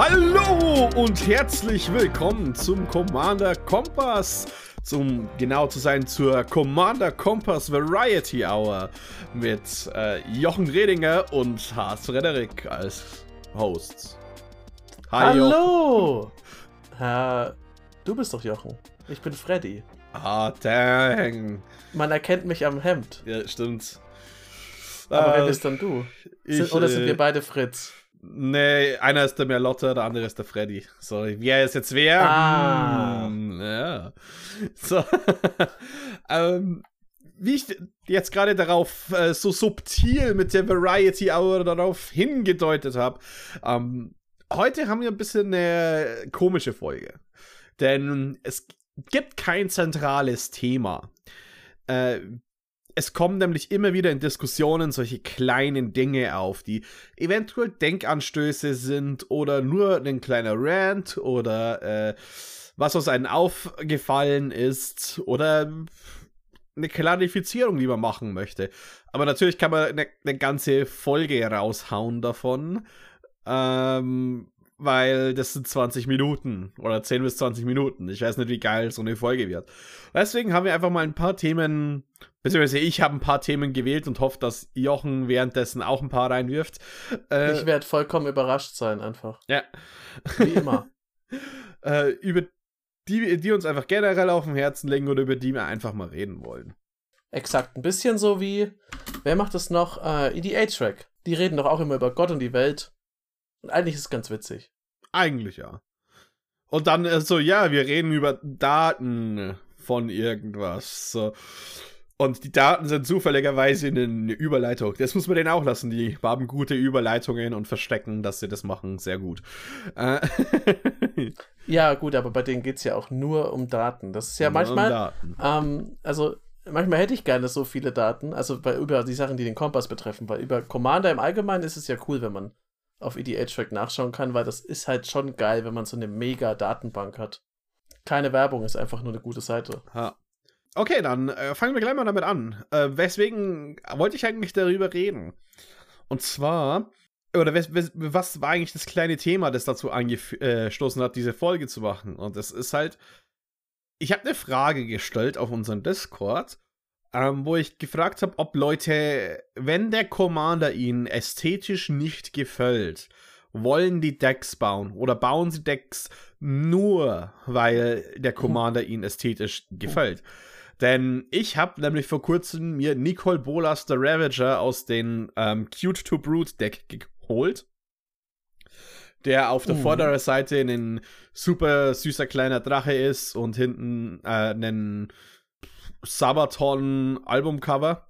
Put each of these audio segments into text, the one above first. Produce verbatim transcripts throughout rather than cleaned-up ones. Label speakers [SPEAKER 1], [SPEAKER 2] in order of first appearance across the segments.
[SPEAKER 1] Hallo und herzlich willkommen zum Commander Kompass, zum genau zu sein zur Commander Kompass Variety Hour mit äh, Jochen Redinger und Hans Frederik als Hosts.
[SPEAKER 2] Hi, Hallo! Äh, du bist doch Jochen. Ich bin Freddy.
[SPEAKER 1] Ah, dang.
[SPEAKER 2] Man erkennt mich am Hemd.
[SPEAKER 1] Ja, stimmt.
[SPEAKER 2] Aber
[SPEAKER 1] äh,
[SPEAKER 2] wer bist dann du?
[SPEAKER 1] Ich,
[SPEAKER 2] sind, oder sind
[SPEAKER 1] äh,
[SPEAKER 2] wir beide Fritz?
[SPEAKER 1] Nee, einer ist der Merlotta, der andere ist der Freddy. Sorry, wer ist jetzt wer?
[SPEAKER 2] Ah.
[SPEAKER 1] Hm, ja. So. ähm, wie ich jetzt gerade darauf äh, so subtil mit der Variety Hour darauf hingedeutet habe, ähm, heute haben wir ein bisschen eine komische Folge. Denn es gibt kein zentrales Thema. Äh, Es kommen nämlich immer wieder in Diskussionen solche kleinen Dinge auf, die eventuell Denkanstöße sind oder nur ein kleiner Rant oder äh, was aus einem aufgefallen ist oder eine Klarifizierung, die man machen möchte. Aber natürlich kann man eine, eine ganze Folge raushauen davon, ähm, weil das sind zwanzig Minuten oder zehn bis zwanzig Minuten. Ich weiß nicht, wie geil so eine Folge wird. Deswegen haben wir einfach mal ein paar Themen, beziehungsweise ich habe ein paar Themen gewählt und hoffe, dass Jochen währenddessen auch ein paar reinwirft. Äh,
[SPEAKER 2] ich werde vollkommen überrascht sein, einfach.
[SPEAKER 1] Ja.
[SPEAKER 2] Wie immer.
[SPEAKER 1] äh, über die, die uns einfach generell auf dem Herzen liegen oder über die wir einfach mal reden wollen.
[SPEAKER 2] Exakt. Ein bisschen so wie, wer macht das noch? Äh, E D A-Track. Die reden doch auch immer über Gott und die Welt. Und eigentlich ist es ganz witzig.
[SPEAKER 1] Eigentlich ja. Und dann äh, so, ja, wir reden über Daten von irgendwas. So. Und die Daten sind zufälligerweise in eine Überleitung. Das muss man denen auch lassen. Die haben gute Überleitungen und verstecken, dass sie das machen. Sehr gut. Äh
[SPEAKER 2] ja, gut, aber bei denen geht es ja auch nur um Daten. Das ist ja nur manchmal, um Daten. Ähm, also manchmal hätte ich gerne so viele Daten, also bei, über die Sachen, die den Kompass betreffen, weil über Commander im Allgemeinen ist es ja cool, wenn man auf E D A-Track nachschauen kann, weil das ist halt schon geil, wenn man so eine mega Datenbank hat. Keine Werbung, ist einfach nur eine gute Seite.
[SPEAKER 1] Ha. Okay, dann äh, fangen wir gleich mal damit an. Äh, weswegen wollte ich eigentlich darüber reden? Und zwar, oder wes, wes, was war eigentlich das kleine Thema, das dazu angestoßen hat, diese Folge zu machen? Und das ist halt, ich habe eine Frage gestellt auf unseren Discord, ähm, wo ich gefragt habe, ob Leute, wenn der Commander ihnen ästhetisch nicht gefällt, wollen die Decks bauen oder bauen sie Decks nur, weil der Commander ihnen ästhetisch gefällt. Denn ich habe nämlich vor kurzem mir Nicol Bolas the Ravager aus dem ähm, Cute to Brood Deck geholt, der auf der uh. vorderen Seite ein super süßer kleiner Drache ist und hinten äh, ein Sabaton Albumcover.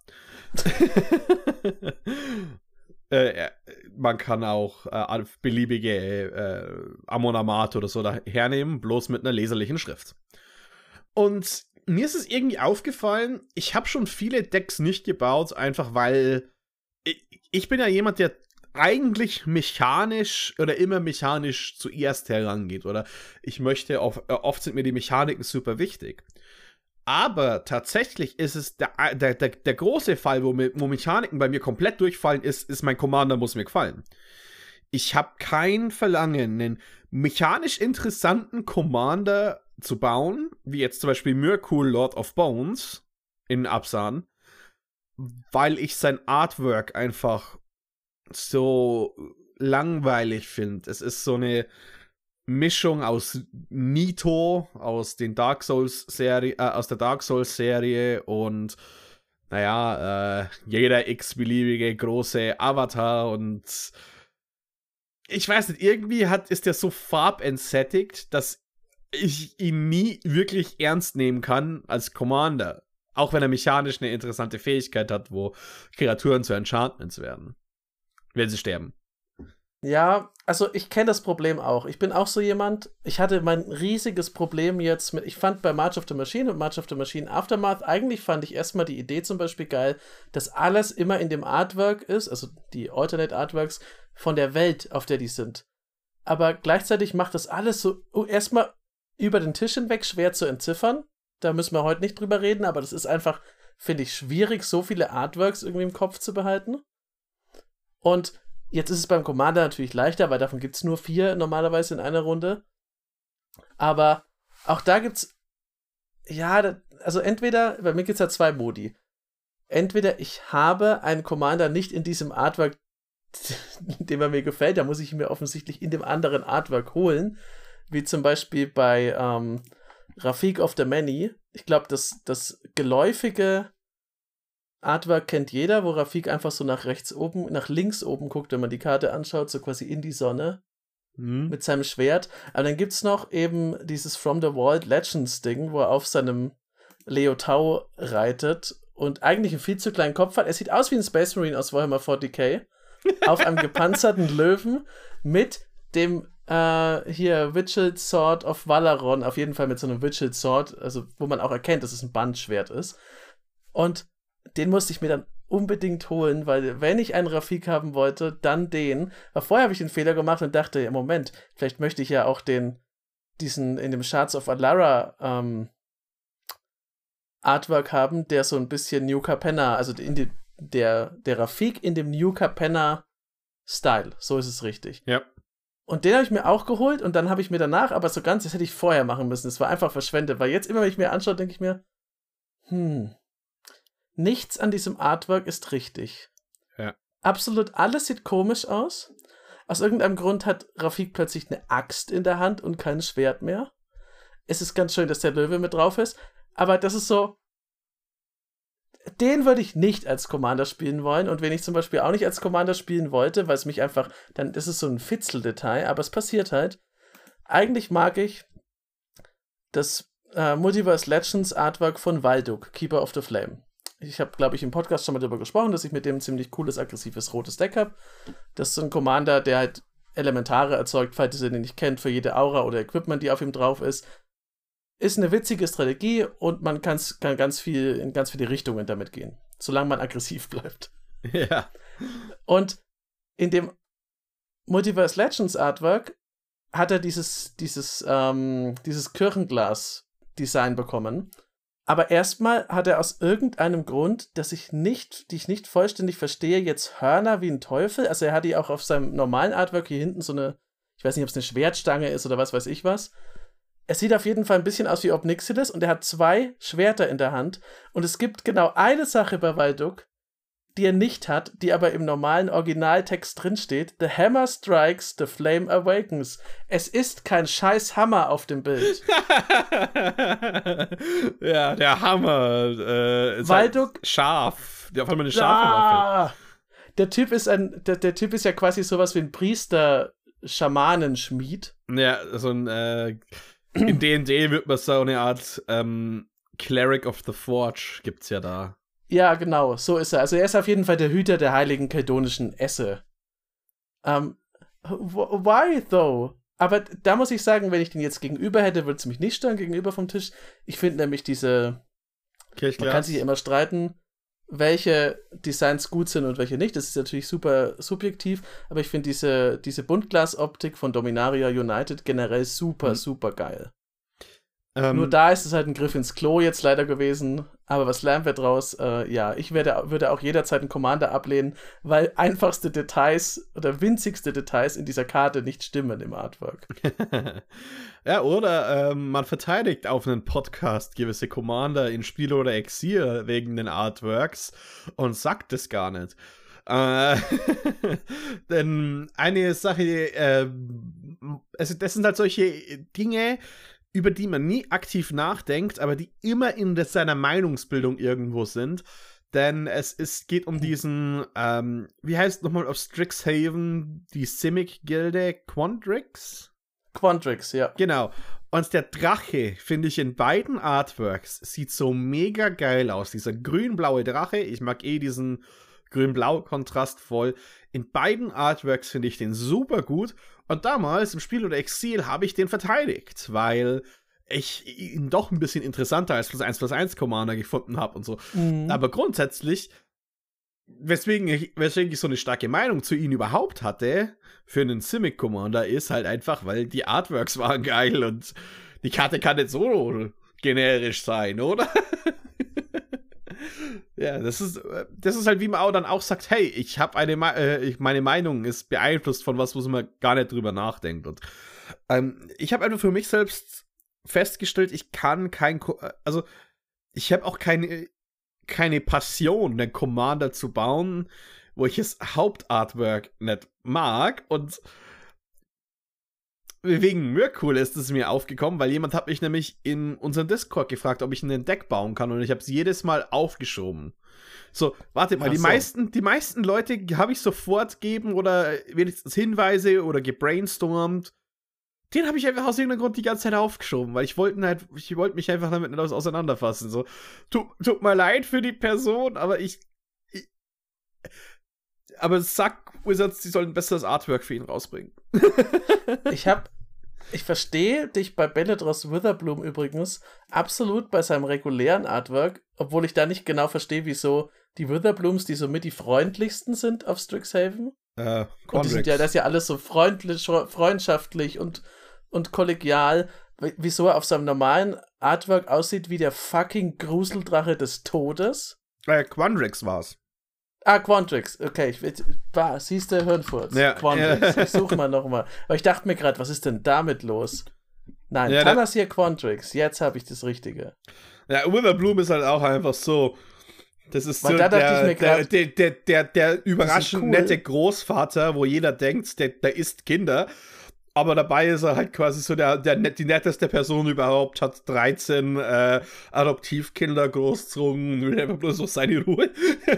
[SPEAKER 1] äh, man kann auch äh, beliebige äh, Amon Amarth oder so da hernehmen, bloß mit einer leserlichen Schrift. Und mir ist es irgendwie aufgefallen, ich habe schon viele Decks nicht gebaut, einfach weil ich, ich bin ja jemand, der eigentlich mechanisch oder immer mechanisch zuerst herangeht. Oder ich möchte, auf, oft sind mir die Mechaniken super wichtig. Aber tatsächlich ist es der, der, der, der große Fall, wo, mir, wo Mechaniken bei mir komplett durchfallen, ist, ist mein Commander muss mir gefallen. Ich habe kein Verlangen, einen mechanisch interessanten Commander zu bauen, wie jetzt zum Beispiel Mirkul Lord of Bones in Abzan, weil ich sein Artwork einfach so langweilig finde. Es ist so eine Mischung aus Nito, aus den Dark Souls Serie, äh, aus der Dark Souls Serie und naja, äh, jeder x-beliebige große Avatar und ich weiß nicht, irgendwie hat, ist der so farbentsättigt, dass ich ihn nie wirklich ernst nehmen kann als Commander. Auch wenn er mechanisch eine interessante Fähigkeit hat, wo Kreaturen zu Enchantments werden. Wenn sie sterben.
[SPEAKER 2] Ja, also ich kenne das Problem auch. Ich bin auch so jemand, ich hatte mein riesiges Problem jetzt mit, ich fand bei March of the Machine und March of the Machine Aftermath, eigentlich fand ich erstmal die Idee zum Beispiel geil, dass alles immer in dem Artwork ist, also die Alternate Artworks von der Welt, auf der die sind. Aber gleichzeitig macht das alles so oh, erstmal über den Tisch hinweg schwer zu entziffern. Da müssen wir heute nicht drüber reden, aber das ist einfach, finde ich, schwierig, so viele Artworks irgendwie im Kopf zu behalten. Und Jetzt ist es beim Commander natürlich leichter, weil davon gibt es nur vier normalerweise in einer Runde. Aber auch da gibt's, ja, da, also entweder, bei mir gibt es ja zwei Modi. Entweder ich habe einen Commander nicht in diesem Artwork, dem er mir gefällt, da muss ich ihn mir offensichtlich in dem anderen Artwork holen, wie zum Beispiel bei ähm, Rafiq of the Many. Ich glaube, das, das geläufige Artwork kennt jeder, wo Rafiq einfach so nach rechts oben, nach links oben guckt, wenn man die Karte anschaut, so quasi in die Sonne mhm. mit seinem Schwert. Aber dann gibt es noch eben dieses From the Vault Legends Ding, wo er auf seinem Leo Tau reitet und eigentlich einen viel zu kleinen Kopf hat. Er sieht aus wie ein Space Marine aus Warhammer forty K auf einem gepanzerten Löwen mit dem äh, hier Witchelled Sword of Valaron, auf jeden Fall mit so einem Witchelled Sword, also wo man auch erkennt, dass es ein Bandschwert ist. Und den musste ich mir dann unbedingt holen, weil wenn ich einen Rafiq haben wollte, dann den. Aber vorher habe ich den Fehler gemacht und dachte, ja, Moment, vielleicht möchte ich ja auch den, diesen in dem Shards of Alara ähm, Artwork haben, der so ein bisschen New Capenna, also in die, der, der Rafiq in dem New Capenna Style, so ist es richtig.
[SPEAKER 1] Ja.
[SPEAKER 2] Und den habe ich mir auch geholt und dann habe ich mir danach, aber so ganz, das hätte ich vorher machen müssen, es war einfach verschwendet, weil jetzt immer, wenn ich mir anschaue, denke ich mir, hm, nichts an diesem Artwork ist richtig.
[SPEAKER 1] Ja.
[SPEAKER 2] Absolut alles sieht komisch aus. Aus irgendeinem Grund hat Rafiq plötzlich eine Axt in der Hand und kein Schwert mehr. Es ist ganz schön, dass der Löwe mit drauf ist, aber das ist so, den würde ich nicht als Commander spielen wollen und wenn ich zum Beispiel auch nicht als Commander spielen wollte, weil es mich einfach, dann ist es so ein Fitzeldetail, aber es passiert halt. Eigentlich mag ich das äh, Multiverse Legends Artwork von Valduk, Keeper of the Flame. Ich habe, glaube ich, im Podcast schon mal darüber gesprochen, dass ich mit dem ein ziemlich cooles, aggressives rotes Deck habe. Das ist so ein Commander, der halt Elementare erzeugt, falls ihr den nicht kennt, für jede Aura oder Equipment, die auf ihm drauf ist. Ist eine witzige Strategie und man kann's, kann ganz viel in ganz viele Richtungen damit gehen, solange man aggressiv bleibt.
[SPEAKER 1] Ja.
[SPEAKER 2] Und in dem Multiverse Legends Artwork hat er dieses, dieses, ähm, dieses Kirchenglas-Design bekommen. Aber erstmal hat er aus irgendeinem Grund, dass ich nicht, die ich nicht vollständig verstehe, jetzt Hörner wie ein Teufel. Also er hat die auch auf seinem normalen Artwork hier hinten so eine, ich weiß nicht, ob es eine Schwertstange ist oder was weiß ich was. Es sieht auf jeden Fall ein bisschen aus wie Obnixilis und er hat zwei Schwerter in der Hand. Und es gibt genau eine Sache bei Valduk, die er nicht hat, die aber im normalen Originaltext drinsteht. The hammer strikes, the flame awakens. Es ist kein scheiß Hammer auf dem Bild.
[SPEAKER 1] Ja, der Hammer. Äh, ist
[SPEAKER 2] Valduk,
[SPEAKER 1] halt scharf. Der auf einmal eine scharfe
[SPEAKER 2] ah,
[SPEAKER 1] Waffe.
[SPEAKER 2] Der Typ ist ein, der, der Typ ist ja quasi sowas wie ein Priester-Schamanenschmied.
[SPEAKER 1] Ja, so ein, äh, in D und D wird man so eine Art ähm, Cleric of the Forge gibt's ja da.
[SPEAKER 2] Ja, genau, so ist er. Also er ist auf jeden Fall der Hüter der heiligen keldonischen Esse. Ähm, why though? Aber da muss ich sagen, wenn ich den jetzt gegenüber hätte, würde es mich nicht stören, gegenüber vom Tisch. Ich finde nämlich diese,
[SPEAKER 1] Kirchglas.
[SPEAKER 2] Man kann sich ja immer streiten, welche Designs gut sind und welche nicht. Das ist natürlich super subjektiv, aber ich finde diese, diese Buntglas-Optik von Dominaria United generell super, mhm. super geil. Ähm, Nur da ist es halt ein Griff ins Klo jetzt leider gewesen. Aber was lernen wir draus? Äh, ja, ich werde, würde auch jederzeit einen Commander ablehnen, weil einfachste Details oder winzigste Details in dieser Karte nicht stimmen im Artwork.
[SPEAKER 1] Ja, oder ähm, man verteidigt auf einen Podcast gewisse Commander in Spiel oder Exil wegen den Artworks und sagt es gar nicht. Äh, denn eine Sache, äh, also das sind halt solche Dinge, über die man nie aktiv nachdenkt, aber die immer in des, seiner Meinungsbildung irgendwo sind. Denn es ist, geht um diesen, ähm, wie heißt nochmal auf Strixhaven, die Simic-Gilde? Quandrix?
[SPEAKER 2] Quandrix, ja.
[SPEAKER 1] Genau. Und der Drache, finde ich, in beiden Artworks sieht so mega geil aus. Dieser grün-blaue Drache, ich mag eh diesen grün-blau-Kontrast voll. In beiden Artworks finde ich den super gut. Und damals im Spiel oder Exil habe ich den verteidigt, weil ich ihn doch ein bisschen interessanter als plus eins plus eins Commander gefunden habe und so. Mhm. Aber grundsätzlich, weswegen ich, weswegen ich so eine starke Meinung zu ihm überhaupt hatte, für einen Simic Commander, ist halt einfach, weil die Artworks waren geil und die Karte kann nicht so generisch sein, oder? Ja, das ist, das ist halt, wie man auch dann auch sagt, hey, ich habe eine, äh, ich, meine Meinung ist beeinflusst von was, wo man gar nicht drüber nachdenkt. Und ähm, ich habe einfach für mich selbst festgestellt, ich kann kein, also ich habe auch keine, keine Passion, einen Commander zu bauen, wo ich das Hauptartwork nicht mag. Und wegen Mirkul ist es mir aufgekommen, weil jemand hat mich nämlich in unserem Discord gefragt, ob ich ein Deck bauen kann, und ich habe es jedes Mal aufgeschoben. So, warte mal, die, so. meisten, die meisten Leute habe ich sofort gegeben oder wenigstens Hinweise oder gebrainstormt. Den habe ich einfach aus irgendeinem Grund die ganze Zeit aufgeschoben, weil ich wollte halt, ich wollte mich einfach damit nicht auseinanderfassen. So, tut, tut mir leid für die Person, aber ich, ich aber sag Wizards, sie sollen ein besseres Artwork für ihn rausbringen.
[SPEAKER 2] Ich hab, ich verstehe dich bei Beledros Witherbloom übrigens absolut bei seinem regulären Artwork, obwohl ich da nicht genau verstehe, wieso die Witherbloom, die so mit die freundlichsten sind auf Strixhaven.
[SPEAKER 1] Äh,
[SPEAKER 2] und die sind ja, das ist ja alles so freundlich, freundschaftlich und, und kollegial. Wieso er auf seinem normalen Artwork aussieht wie der fucking Gruseldrache des Todes.
[SPEAKER 1] Äh, Quandrix war's.
[SPEAKER 2] Ah, Quandrix, okay, ich, war, siehst du, Hirnfurz,
[SPEAKER 1] ja,
[SPEAKER 2] Quandrix,
[SPEAKER 1] ja.
[SPEAKER 2] Ich suche mal nochmal, weil ich dachte mir gerade, was ist denn damit los? Nein,
[SPEAKER 1] ja,
[SPEAKER 2] Tanasir Quandrix, jetzt habe ich das Richtige.
[SPEAKER 1] Ja, Witherbloom ist halt auch einfach so, das ist
[SPEAKER 2] weil
[SPEAKER 1] so
[SPEAKER 2] da
[SPEAKER 1] der,
[SPEAKER 2] ich mir grad,
[SPEAKER 1] der, der, der, der überraschend
[SPEAKER 2] cool.
[SPEAKER 1] nette Großvater, wo jeder denkt, der, der isst Kinder, aber dabei ist er halt quasi so der, der die netteste Person überhaupt, hat dreizehn äh, Adoptivkinder großgezogen, will einfach bloß noch seine Ruhe.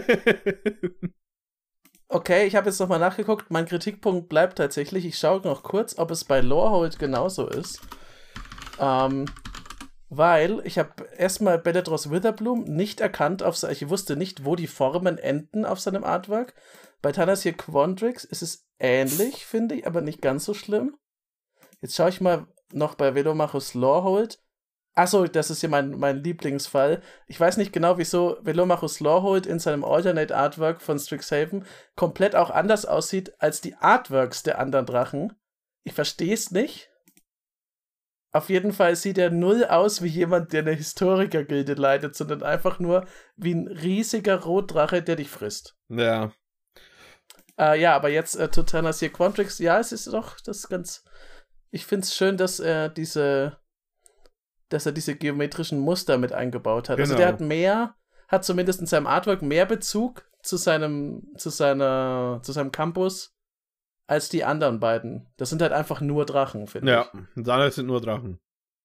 [SPEAKER 2] Okay, ich habe jetzt nochmal nachgeguckt, mein Kritikpunkt bleibt tatsächlich, ich schaue noch kurz, ob es bei Lorehold genauso ist. Ähm, weil ich habe erstmal Beledros Witherbloom nicht erkannt, auf, ich wusste nicht, wo die Formen enden auf seinem Artwork. Bei Tanasir Quandrix ist es ähnlich, finde ich, aber nicht ganz so schlimm. Jetzt schaue ich mal noch bei Velomachus Lorehold. Achso, das ist ja mein, mein Lieblingsfall. Ich weiß nicht genau, wieso Velomachus Lorehold in seinem Alternate Artwork von Strixhaven komplett auch anders aussieht als die Artworks der anderen Drachen. Ich verstehe es nicht. Auf jeden Fall sieht er null aus wie jemand, der eine Historikergilde leitet, sondern einfach nur wie ein riesiger Rotdrache, der dich frisst.
[SPEAKER 1] Ja.
[SPEAKER 2] Äh, ja, aber jetzt äh, Tanasir Quandrix, ja, es ist doch, das ist ganz... Ich finde es schön, dass er diese, dass er diese geometrischen Muster mit eingebaut hat. Genau. Also der hat mehr, hat zumindest in seinem Artwork mehr Bezug zu seinem, zu seiner, zu seinem Campus als die anderen beiden. Das sind halt einfach nur Drachen, finde
[SPEAKER 1] ja,
[SPEAKER 2] ich.
[SPEAKER 1] Ja, die anderen sind nur Drachen.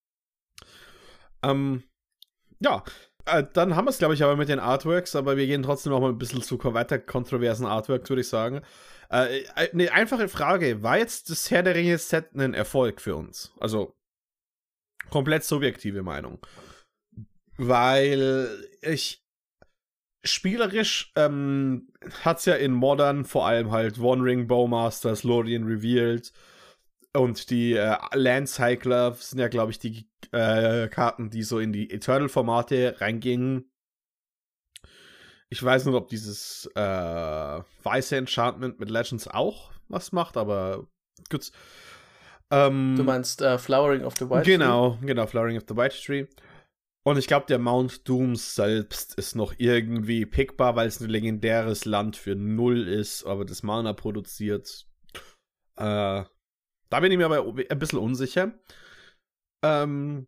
[SPEAKER 1] Ähm, ja, äh, dann haben wir es, glaube ich, aber mit den Artworks, aber wir gehen trotzdem noch mal ein bisschen zu weiter kontroversen Artworks, würde ich sagen. Äh, eine einfache Frage, war jetzt das Herr der Ringe-Set ein Erfolg für uns? Also, komplett subjektive Meinung. Weil ich spielerisch ähm, hat es ja in Modern vor allem halt One Ring, Bowmasters, Lorien Revealed und die äh, Land Cycler sind ja, glaube ich, die äh, Karten, die so in die Eternal-Formate reingingen. Ich weiß nicht, ob dieses äh, weiße Enchantment mit Legends auch was macht, aber gut. Ähm,
[SPEAKER 2] du meinst uh, Flowering of the White
[SPEAKER 1] genau, Tree? Genau, Flowering of the White Tree. Und ich glaube, der Mount Doom selbst ist noch irgendwie pickbar, weil es ein legendäres Land für null ist, aber das Mana produziert. Äh, da bin ich mir aber ein bisschen unsicher. Ähm,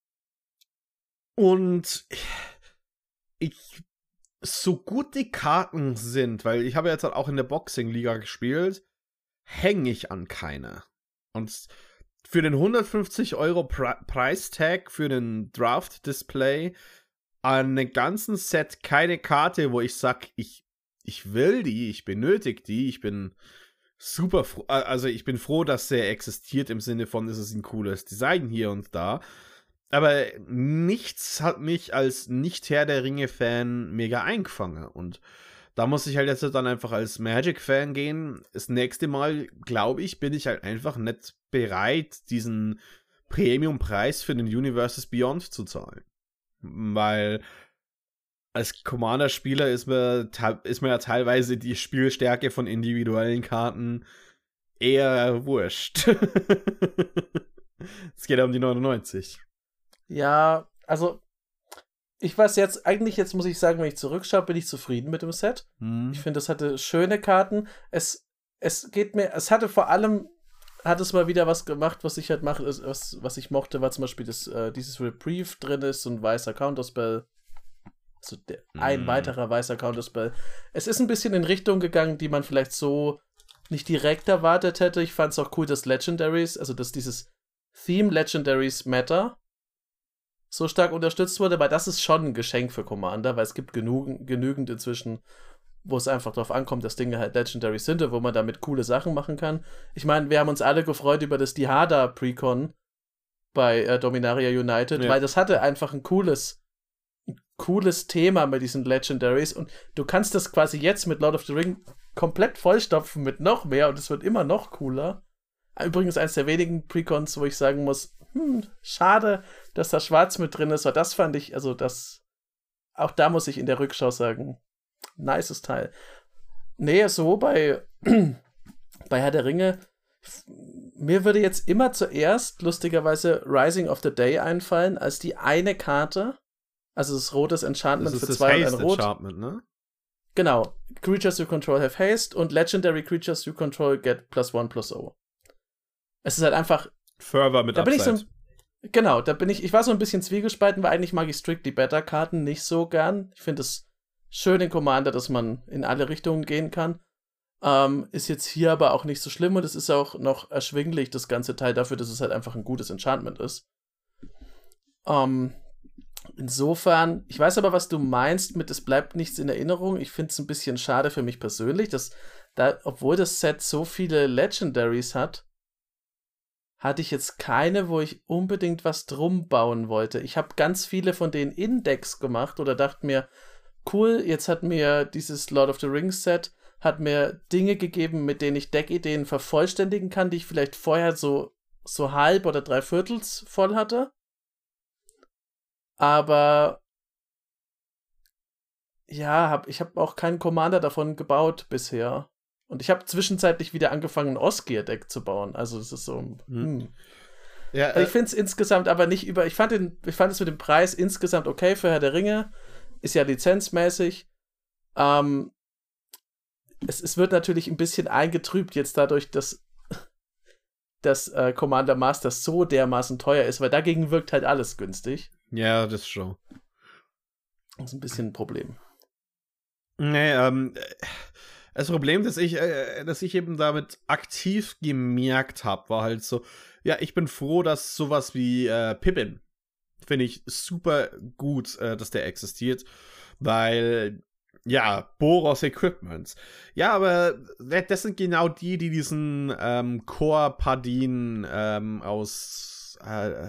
[SPEAKER 1] und ich so gut die Karten sind, weil ich habe jetzt halt auch in der Boxing-Liga gespielt, hänge ich an keine. Und für den hundertfünfzig Euro Pre- Preistag für den Draft-Display an einem ganzen Set keine Karte, wo ich sag, ich, ich will die, ich benötige die, ich bin super froh, also ich bin froh, dass der existiert im Sinne von, es ist ein cooles Design hier und da. Aber nichts hat mich als Nicht-Herr der Ringe-Fan mega eingefangen. Und da muss ich halt jetzt dann einfach als Magic-Fan gehen. Das nächste Mal, glaube ich, bin ich halt einfach nicht bereit, diesen Premium-Preis für den Universes Beyond zu zahlen. Weil als Commander-Spieler ist mir, ist mir ja teilweise die Spielstärke von individuellen Karten eher wurscht. Es geht ja um die neunundneunzig.
[SPEAKER 2] Ja, also ich weiß jetzt, eigentlich jetzt muss ich sagen, wenn ich zurückschaue, bin ich zufrieden mit dem Set.
[SPEAKER 1] Hm.
[SPEAKER 2] Ich finde, es hatte schöne Karten. Es, es geht mir, es hatte vor allem, hat es mal wieder was gemacht, was ich halt mache, was, was ich mochte, war zum Beispiel das, äh, dieses Reprieve drin ist, so ein weißer Counterspell. So der, hm. ein weiterer weißer Counterspell. Es ist ein bisschen in Richtung gegangen, die man vielleicht so nicht direkt erwartet hätte. Ich fand es auch cool, dass Legendaries, also dass dieses Theme Legendaries Matter so stark unterstützt wurde, weil das ist schon ein Geschenk für Commander, weil es gibt genug, genügend inzwischen, wo es einfach darauf ankommt, dass Dinge halt Legendaries sind, wo man damit coole Sachen machen kann. Ich meine, wir haben uns alle gefreut über das Dihada Precon bei äh, Dominaria United, ja. weil das hatte einfach ein cooles ein cooles Thema mit diesen Legendaries und du kannst das quasi jetzt mit Lord of the Ring komplett vollstopfen mit noch mehr und es wird immer noch cooler. Übrigens eines der wenigen Precons, wo ich sagen muss, hm, schade, dass da Schwarz mit drin ist, weil das fand ich, also das, auch da muss ich in der Rückschau sagen, nices Teil. Nee, so bei, bei Herr der Ringe, mir würde jetzt immer zuerst, lustigerweise, Rising of the Day einfallen, als die eine Karte, also das rotes Enchantment für zwei und ein Rot. Enchantment, ne? Genau. Creatures you control have haste und Legendary Creatures you control get plus one plus oh. Es ist halt einfach
[SPEAKER 1] Fervor mit
[SPEAKER 2] da bin
[SPEAKER 1] Upside.
[SPEAKER 2] ich so, genau, da bin ich, ich war so ein bisschen zwiegespalten, weil eigentlich mag ich Strictly Better Karten nicht so gern. Ich finde es schön in Commander, dass man in alle Richtungen gehen kann. Ähm, ist jetzt hier aber auch nicht so schlimm und es ist auch noch erschwinglich, das ganze Teil, dafür, dass es halt einfach ein gutes Enchantment ist. Ähm, insofern, ich weiß aber, was du meinst mit es bleibt nichts in Erinnerung. Ich finde es ein bisschen schade für mich persönlich, dass da, obwohl das Set so viele Legendaries hat, hatte ich jetzt keine, wo ich unbedingt was drum bauen wollte. Ich habe ganz viele von denen Index gemacht oder dachte mir, cool, jetzt hat mir dieses Lord of the Rings Set, hat mir Dinge gegeben, mit denen ich Deckideen vervollständigen kann, die ich vielleicht vorher so, so halb oder drei Viertels voll hatte. Aber ja, hab, ich habe auch keinen Commander davon gebaut bisher. Und ich habe zwischenzeitlich wieder angefangen, ein Osgir-Deck zu bauen. Also das ist so. Hm. Hm. Ja, also ich finde es insgesamt aber nicht über. Ich fand den, ich fand es mit dem Preis insgesamt okay für Herr der Ringe. Ist ja lizenzmäßig. Ähm, es, es wird natürlich ein bisschen eingetrübt jetzt dadurch, dass, dass äh, Commander Masters so dermaßen teuer ist, weil dagegen wirkt halt alles günstig.
[SPEAKER 1] Ja, das schon.
[SPEAKER 2] Das ist ein bisschen ein Problem.
[SPEAKER 1] Nee, ähm. Das Problem, das ich, äh, das ich eben damit aktiv gemerkt habe, war halt so, ja, ich bin froh, dass sowas wie äh, Pippin, finde ich super gut, äh, dass der existiert, weil, ja, Boros Equipment. Ja, aber das sind genau die, die diesen ähm, Core-Padin ähm, aus äh,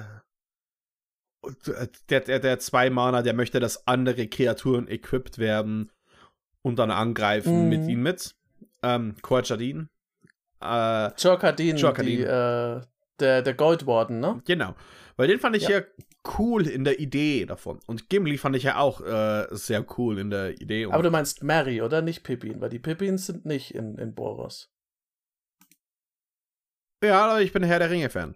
[SPEAKER 1] der, der, der Zwei-Mana, der möchte, dass andere Kreaturen equipped werden und dann angreifen mhm. mit ihm mit. Ähm, Korchadin. Äh,
[SPEAKER 2] Jorkadin, die, äh, der, der Gold Warden, ne?
[SPEAKER 1] Genau. Weil den fand ich ja, ja cool in der Idee davon. Und Gimli fand ich ja auch äh, sehr cool in der Idee.
[SPEAKER 2] Aber du meinst Merry, oder? Nicht Pippin, weil die Pippins sind nicht in, in Boros.
[SPEAKER 1] Ja, aber ich bin Herr der Ringe-Fan.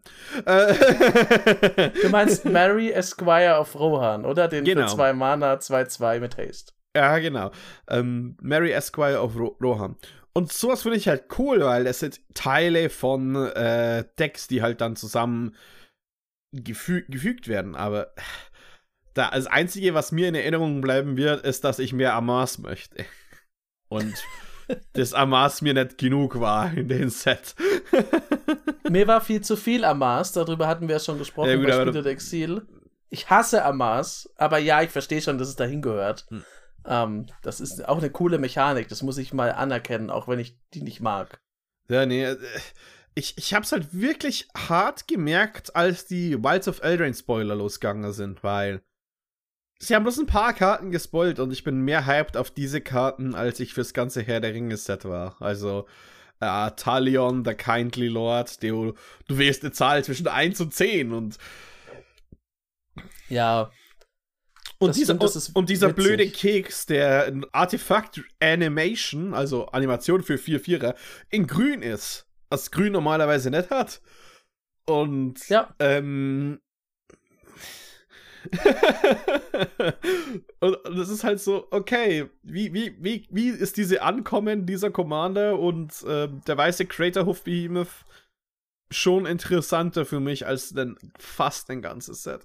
[SPEAKER 2] Du meinst Merry Esquire of Rohan, oder? Den
[SPEAKER 1] genau.
[SPEAKER 2] für zwei Mana, zwei zwei mit Haste.
[SPEAKER 1] Ja, genau. Ähm, Merry Esquire of Ro- Rohan. Und sowas finde ich halt cool, weil das sind Teile von äh, Decks, die halt dann zusammen gefü- gefügt werden. Aber da, das Einzige, was mir in Erinnerung bleiben wird, ist, dass ich mehr Amas möchte. Und das Amas mir nicht genug war in dem Set.
[SPEAKER 2] Mir war viel zu viel Amas, darüber hatten wir ja schon gesprochen, ja, gut, bei Spiele der Exil. Ich hasse Amas, aber ja, ich verstehe schon, dass es dahin gehört. Hm. Um, das ist auch eine coole Mechanik, das muss ich mal anerkennen, auch wenn ich die nicht mag.
[SPEAKER 1] Ja, nee, ich, ich hab's halt wirklich hart gemerkt, als die Wilds of Eldraine Spoiler losgegangen sind, weil sie haben bloß ein paar Karten gespoilt und ich bin mehr hyped auf diese Karten, als ich fürs ganze Herr der Ringe-Set war. Also, äh, Talion, der Kindly Lord, du, du wählst eine Zahl zwischen eins und zehn und
[SPEAKER 2] ja,
[SPEAKER 1] Und, dieser, stimmt, und, und dieser witzig. blöde Keks, der Artifact Animation, also Animation für vier Vierer, in grün ist, was grün normalerweise nicht hat. Und
[SPEAKER 2] ja.
[SPEAKER 1] ähm, und das ist halt so, okay, wie, wie, wie, wie ist diese Ankommen dieser Commander und äh, der weiße Craterhoof Behemoth schon interessanter für mich als denn fast ein ganzes Set.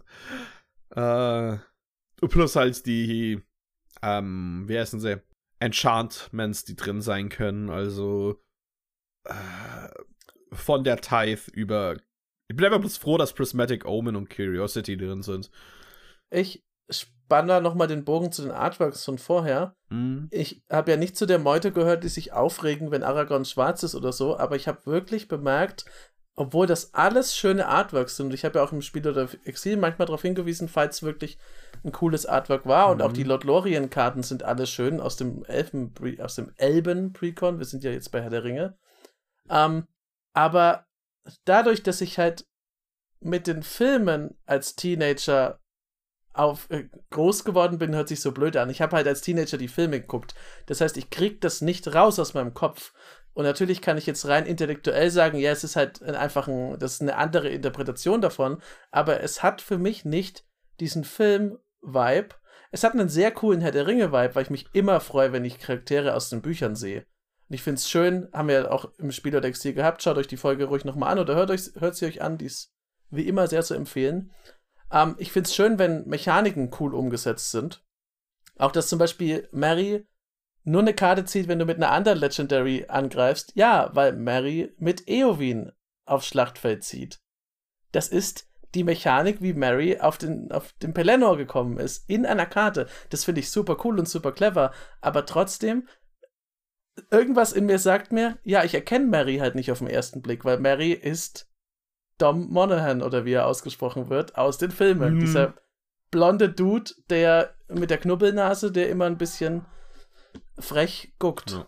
[SPEAKER 1] Äh, plus halt die, ähm, wie heißen sie? Enchantments, die drin sein können, also äh, von der Tithe über. Ich bin einfach bloß froh, dass Prismatic Omen und Curiosity drin sind.
[SPEAKER 2] Ich spanne da nochmal den Bogen zu den Artworks von vorher.
[SPEAKER 1] Mhm.
[SPEAKER 2] Ich habe ja nicht zu der Meute gehört, die sich aufregen, wenn Aragorn schwarz ist oder so, aber ich habe wirklich bemerkt, obwohl das alles schöne Artworks sind, und ich habe ja auch im Spiel oder Exil manchmal darauf hingewiesen, falls wirklich ein cooles Artwork war, mhm. und auch die Lord Lorien-Karten sind alle schön aus dem Elfen, aus dem Elben-Precon, wir sind ja jetzt bei Herr der Ringe. Ähm, aber dadurch, dass ich halt mit den Filmen als Teenager auf äh, groß geworden bin, hört sich so blöd an. Ich habe halt als Teenager die Filme geguckt. Das heißt, ich krieg das nicht raus aus meinem Kopf. Und natürlich kann ich jetzt rein intellektuell sagen, ja, es ist halt einfach ein, das ist eine andere Interpretation davon, aber es hat für mich nicht diesen Film-Vibe. Es hat einen sehr coolen Herr der Ringe-Vibe, weil ich mich immer freue, wenn ich Charaktere aus den Büchern sehe. Und ich finde es schön, haben wir ja auch im Spiel oder Exil gehabt, schaut euch die Folge ruhig nochmal an oder hört, euch, hört sie euch an, die ist wie immer sehr zu empfehlen. Ähm, ich finde es schön, wenn Mechaniken cool umgesetzt sind. Auch, dass zum Beispiel Mary nur eine Karte zieht, wenn du mit einer anderen Legendary angreifst. Ja, weil Mary mit Eowyn aufs Schlachtfeld zieht. Das ist die Mechanik, wie Mary auf den, auf den Pelennor gekommen ist, in einer Karte. Das finde ich super cool und super clever, aber trotzdem, irgendwas in mir sagt mir, ja, ich erkenne Mary halt nicht auf den ersten Blick, weil Mary ist Dom Monaghan, oder wie er ausgesprochen wird, aus den Filmen. Mhm. Dieser blonde Dude, der mit der Knubbelnase, der immer ein bisschen frech guckt.
[SPEAKER 1] Ja.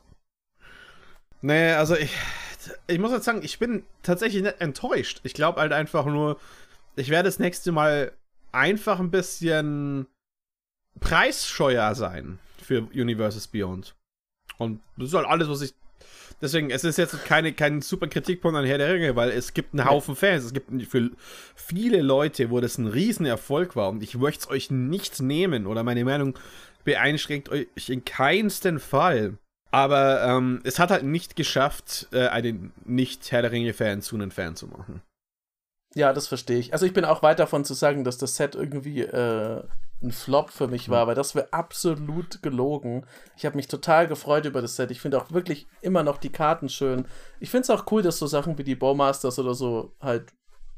[SPEAKER 1] Nee, also ich, ich muss jetzt sagen, ich bin tatsächlich nicht enttäuscht. Ich glaube halt einfach nur, ich werde das nächste Mal einfach ein bisschen preisscheuer sein für Universes Beyond. Und das ist halt alles, was ich. Deswegen, es ist jetzt keine, kein super Kritikpunkt an Herr der Ringe, weil es gibt einen Haufen Fans. Es gibt für viele Leute, wo das ein Riesenerfolg war. Und ich möchte es euch nicht nehmen oder meine Meinung beeinschränkt euch in keinsten Fall. Aber ähm, es hat halt nicht geschafft, äh, einen Nicht-Herr der Ringe-Fan zu einem Fan zu machen.
[SPEAKER 2] Ja, das verstehe ich. Also ich bin auch weit davon zu sagen, dass das Set irgendwie äh, ein Flop für mich war, weil das wäre absolut gelogen. Ich habe mich total gefreut über das Set. Ich finde auch wirklich immer noch die Karten schön. Ich finde es auch cool, dass so Sachen wie die Bowmasters oder so halt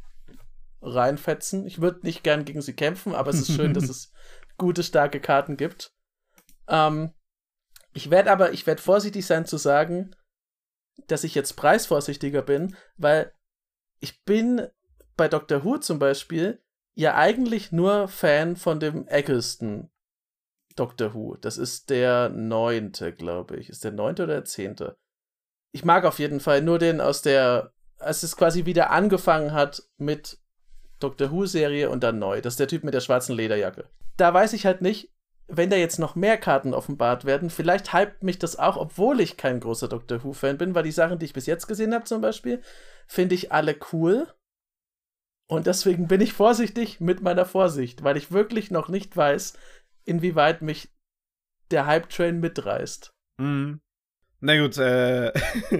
[SPEAKER 2] reinfetzen. Ich würde nicht gern gegen sie kämpfen, aber es ist schön, dass es gute, starke Karten gibt. Ähm, ich werde aber, ich werde vorsichtig sein zu sagen, dass ich jetzt preisvorsichtiger bin, weil ich bin bei Doctor Who zum Beispiel ja eigentlich nur Fan von dem Eccleston Doctor Who. Das ist der neunte, glaube ich. Ist der neunte oder der zehnte? Ich mag auf jeden Fall nur den aus der, als es quasi wieder angefangen hat mit Doctor Who-Serie und dann neu. Das ist der Typ mit der schwarzen Lederjacke. Da weiß ich halt nicht, wenn da jetzt noch mehr Karten offenbart werden, vielleicht hypt mich das auch, obwohl ich kein großer Doctor Who-Fan bin, weil die Sachen, die ich bis jetzt gesehen habe zum Beispiel, finde ich alle cool. Und deswegen bin ich vorsichtig mit meiner Vorsicht, weil ich wirklich noch nicht weiß, inwieweit mich der Hype-Train mitreißt.
[SPEAKER 1] Mhm. Na gut, äh,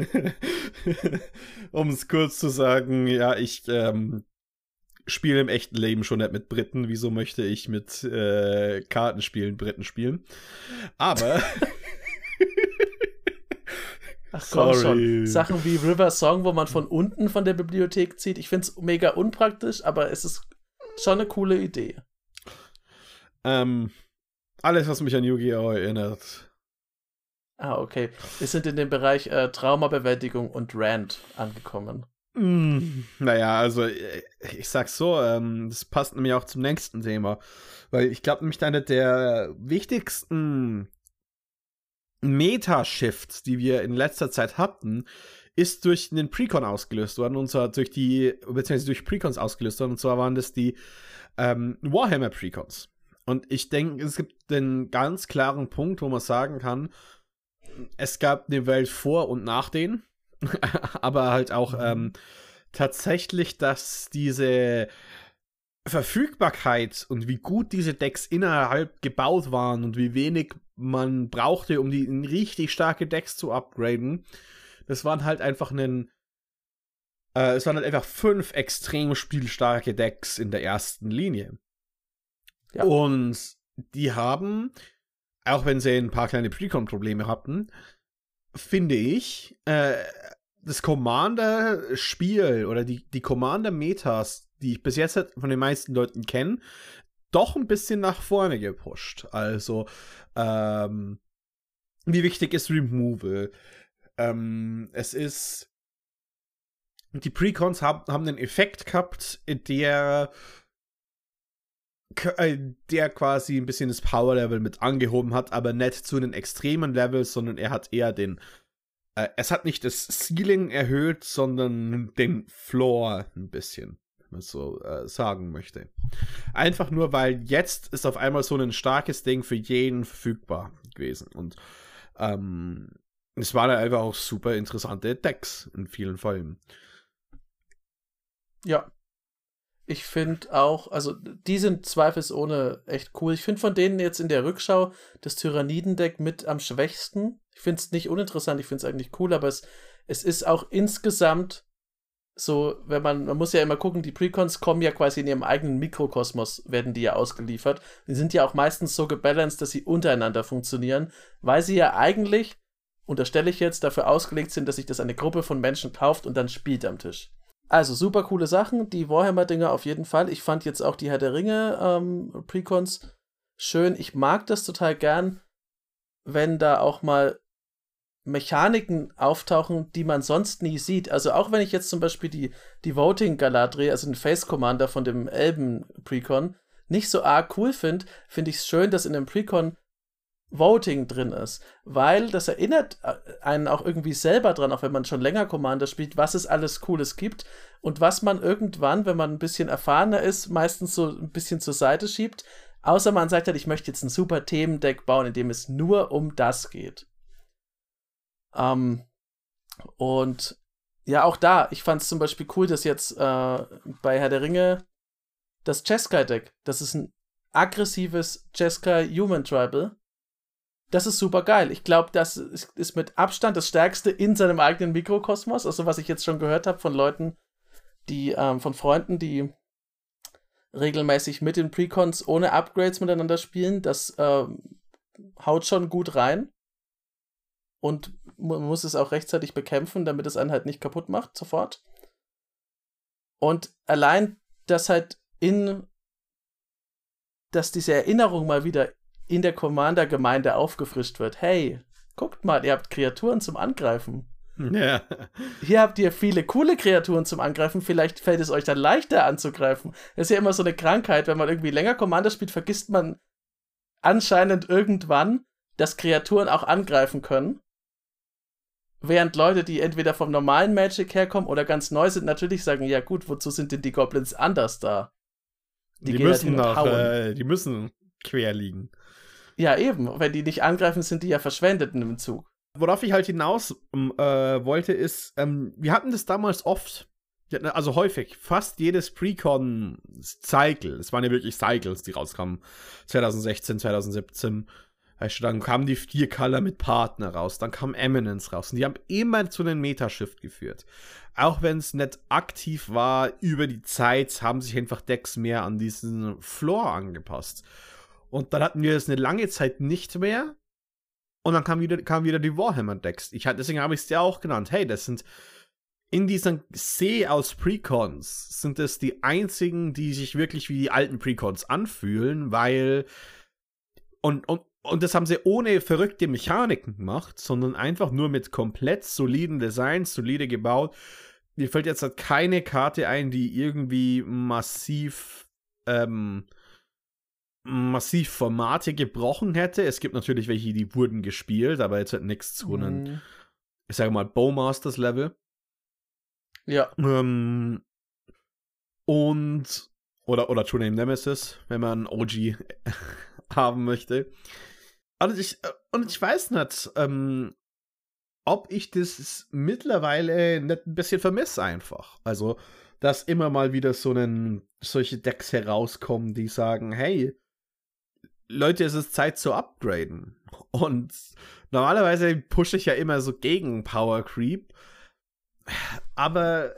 [SPEAKER 1] um es kurz zu sagen, ja, ich ähm, spiele im echten Leben schon nicht mit Briten. Wieso möchte ich mit äh, Kartenspielen Briten spielen? Aber
[SPEAKER 2] Ach komm schon, Sachen wie River Song, wo man von unten von der Bibliothek zieht, ich finde es mega unpraktisch, aber es ist schon eine coole Idee.
[SPEAKER 1] Ähm, alles, was mich an Yu-Gi-Oh! Erinnert.
[SPEAKER 2] Ah, okay. Wir sind in dem Bereich äh, Traumabewältigung und Rant angekommen.
[SPEAKER 1] Mm, naja, also ich, ich sag's so, ähm, das passt nämlich auch zum nächsten Thema, weil ich glaube nämlich einer der wichtigsten Meta-Shifts, die wir in letzter Zeit hatten, ist durch den Precon ausgelöst worden, und zwar durch die, beziehungsweise durch Precons ausgelöst worden, und zwar waren das die ähm, Warhammer Precons. Und ich denke, es gibt einen ganz klaren Punkt, wo man sagen kann, es gab eine Welt vor und nach denen, aber halt auch ähm, tatsächlich, dass diese Verfügbarkeit und wie gut diese Decks innerhalb gebaut waren und wie wenig man brauchte, um die in richtig starke Decks zu upgraden, das waren halt einfach einen äh, es waren halt einfach fünf extrem spielstarke Decks in der ersten Linie. Ja. Und die haben, auch wenn sie ein paar kleine Precon-Probleme hatten, finde ich, äh, das Commander-Spiel oder die, die Commander-Metas, die ich bis jetzt von den meisten Leuten kenne, doch ein bisschen nach vorne gepusht. Also, ähm, wie wichtig ist Removal? Ähm, es ist die Precons haben, haben einen Effekt gehabt, der der quasi ein bisschen das Power-Level mit angehoben hat, aber nicht zu einem extremen Level, sondern er hat eher den äh, es hat nicht das Ceiling erhöht, sondern den Floor ein bisschen, wenn man so äh, sagen möchte. Einfach nur, weil jetzt ist auf einmal so ein starkes Ding für jeden verfügbar gewesen. Und ähm, es waren einfach auch super interessante Decks in vielen Fällen.
[SPEAKER 2] Ja. Ich finde auch, also die sind zweifelsohne echt cool. Ich finde von denen jetzt in der Rückschau das Tyrannidendeck mit am schwächsten. Ich finde es nicht uninteressant, ich finde es eigentlich cool, aber es, es ist auch insgesamt so, wenn man, man muss ja immer gucken, die Precons kommen ja quasi in ihrem eigenen Mikrokosmos, werden die ja ausgeliefert. Die sind ja auch meistens so gebalanced, dass sie untereinander funktionieren, weil sie ja eigentlich, unterstelle ich jetzt, dafür ausgelegt sind, dass sich das eine Gruppe von Menschen kauft und dann spielt am Tisch. Also, super coole Sachen, die Warhammer-Dinger auf jeden Fall. Ich fand jetzt auch die Herr der Ringe ähm, Precons schön. Ich mag das total gern, wenn da auch mal Mechaniken auftauchen, die man sonst nie sieht. Also auch wenn ich jetzt zum Beispiel die, die Voting Galadriel, also den Face Commander von dem Elben Precon, nicht so arg cool finde, finde ich es schön, dass in dem Precon Voting drin ist, weil das erinnert einen auch irgendwie selber dran, auch wenn man schon länger Commander spielt, was es alles Cooles gibt und was man irgendwann, wenn man ein bisschen erfahrener ist, meistens so ein bisschen zur Seite schiebt, außer man sagt halt, ich möchte jetzt ein super Themendeck bauen, in dem es nur um das geht. Ähm, und ja, auch da, ich fand es zum Beispiel cool, dass jetzt äh, bei Herr der Ringe das Jeskai-Deck, das ist ein aggressives Jeskai Human Tribal. Das ist super geil. Ich glaube, das ist, ist mit Abstand das Stärkste in seinem eigenen Mikrokosmos. Also was ich jetzt schon gehört habe von Leuten, die, ähm, von Freunden, die regelmäßig mit den Precons ohne Upgrades miteinander spielen, das ähm, haut schon gut rein. Und man muss es auch rechtzeitig bekämpfen, damit es einen halt nicht kaputt macht, sofort. Und allein, dass halt in, dass diese Erinnerung mal wieder in der Commander-Gemeinde aufgefrischt wird. Hey, guckt mal, ihr habt Kreaturen zum Angreifen.
[SPEAKER 1] Ja.
[SPEAKER 2] Hier habt ihr viele coole Kreaturen zum Angreifen, vielleicht fällt es euch dann leichter anzugreifen. Das ist ja immer so eine Krankheit, wenn man irgendwie länger Commander spielt, vergisst man anscheinend irgendwann, dass Kreaturen auch angreifen können. Während Leute, die entweder vom normalen Magic herkommen oder ganz neu sind, natürlich sagen, ja gut, wozu sind denn die Goblins anders da?
[SPEAKER 1] Die, die müssen noch, äh, die müssen quer liegen.
[SPEAKER 2] Ja, eben. Wenn die nicht angreifen, sind die ja verschwendet in einem Zug.
[SPEAKER 1] Worauf ich halt hinaus äh, wollte, ist, ähm, wir hatten das damals oft, also häufig, fast jedes Precon-Cycle, es waren ja wirklich Cycles, die rauskamen, zwanzig sechzehn, zwanzig siebzehn, weißt du, dann kamen die vier Color mit Partner raus, dann kam Eminence raus und die haben immer zu einem Metashift geführt. Auch wenn es nicht aktiv war, über die Zeit haben sich einfach Decks mehr an diesen Floor angepasst. Und dann hatten wir es eine lange Zeit nicht mehr. Und dann kamen wieder, kam wieder die Warhammer-Decks. Ich, deswegen habe ich es ja auch genannt. Hey, das sind in diesem See aus Precons sind es die einzigen, die sich wirklich wie die alten Precons anfühlen, weil und, und, und das haben sie ohne verrückte Mechaniken gemacht, sondern einfach nur mit komplett soliden Designs, solide gebaut. Mir fällt jetzt halt keine Karte ein, die irgendwie massiv ähm, massiv Formate gebrochen hätte. Es gibt natürlich welche, die wurden gespielt, aber jetzt hat nichts zu einem, mm. ich sage mal, Bowmasters Level.
[SPEAKER 2] Ja.
[SPEAKER 1] Ähm, und oder, oder True Name Nemesis, wenn man O G haben möchte. Und ich, und ich weiß nicht, ähm, ob ich das mittlerweile nicht ein bisschen vermisse einfach. Also, dass immer mal wieder so einen, solche Decks herauskommen, die sagen, hey, Leute, es ist Zeit zu upgraden. Und normalerweise pushe ich ja immer so gegen Power Creep. Aber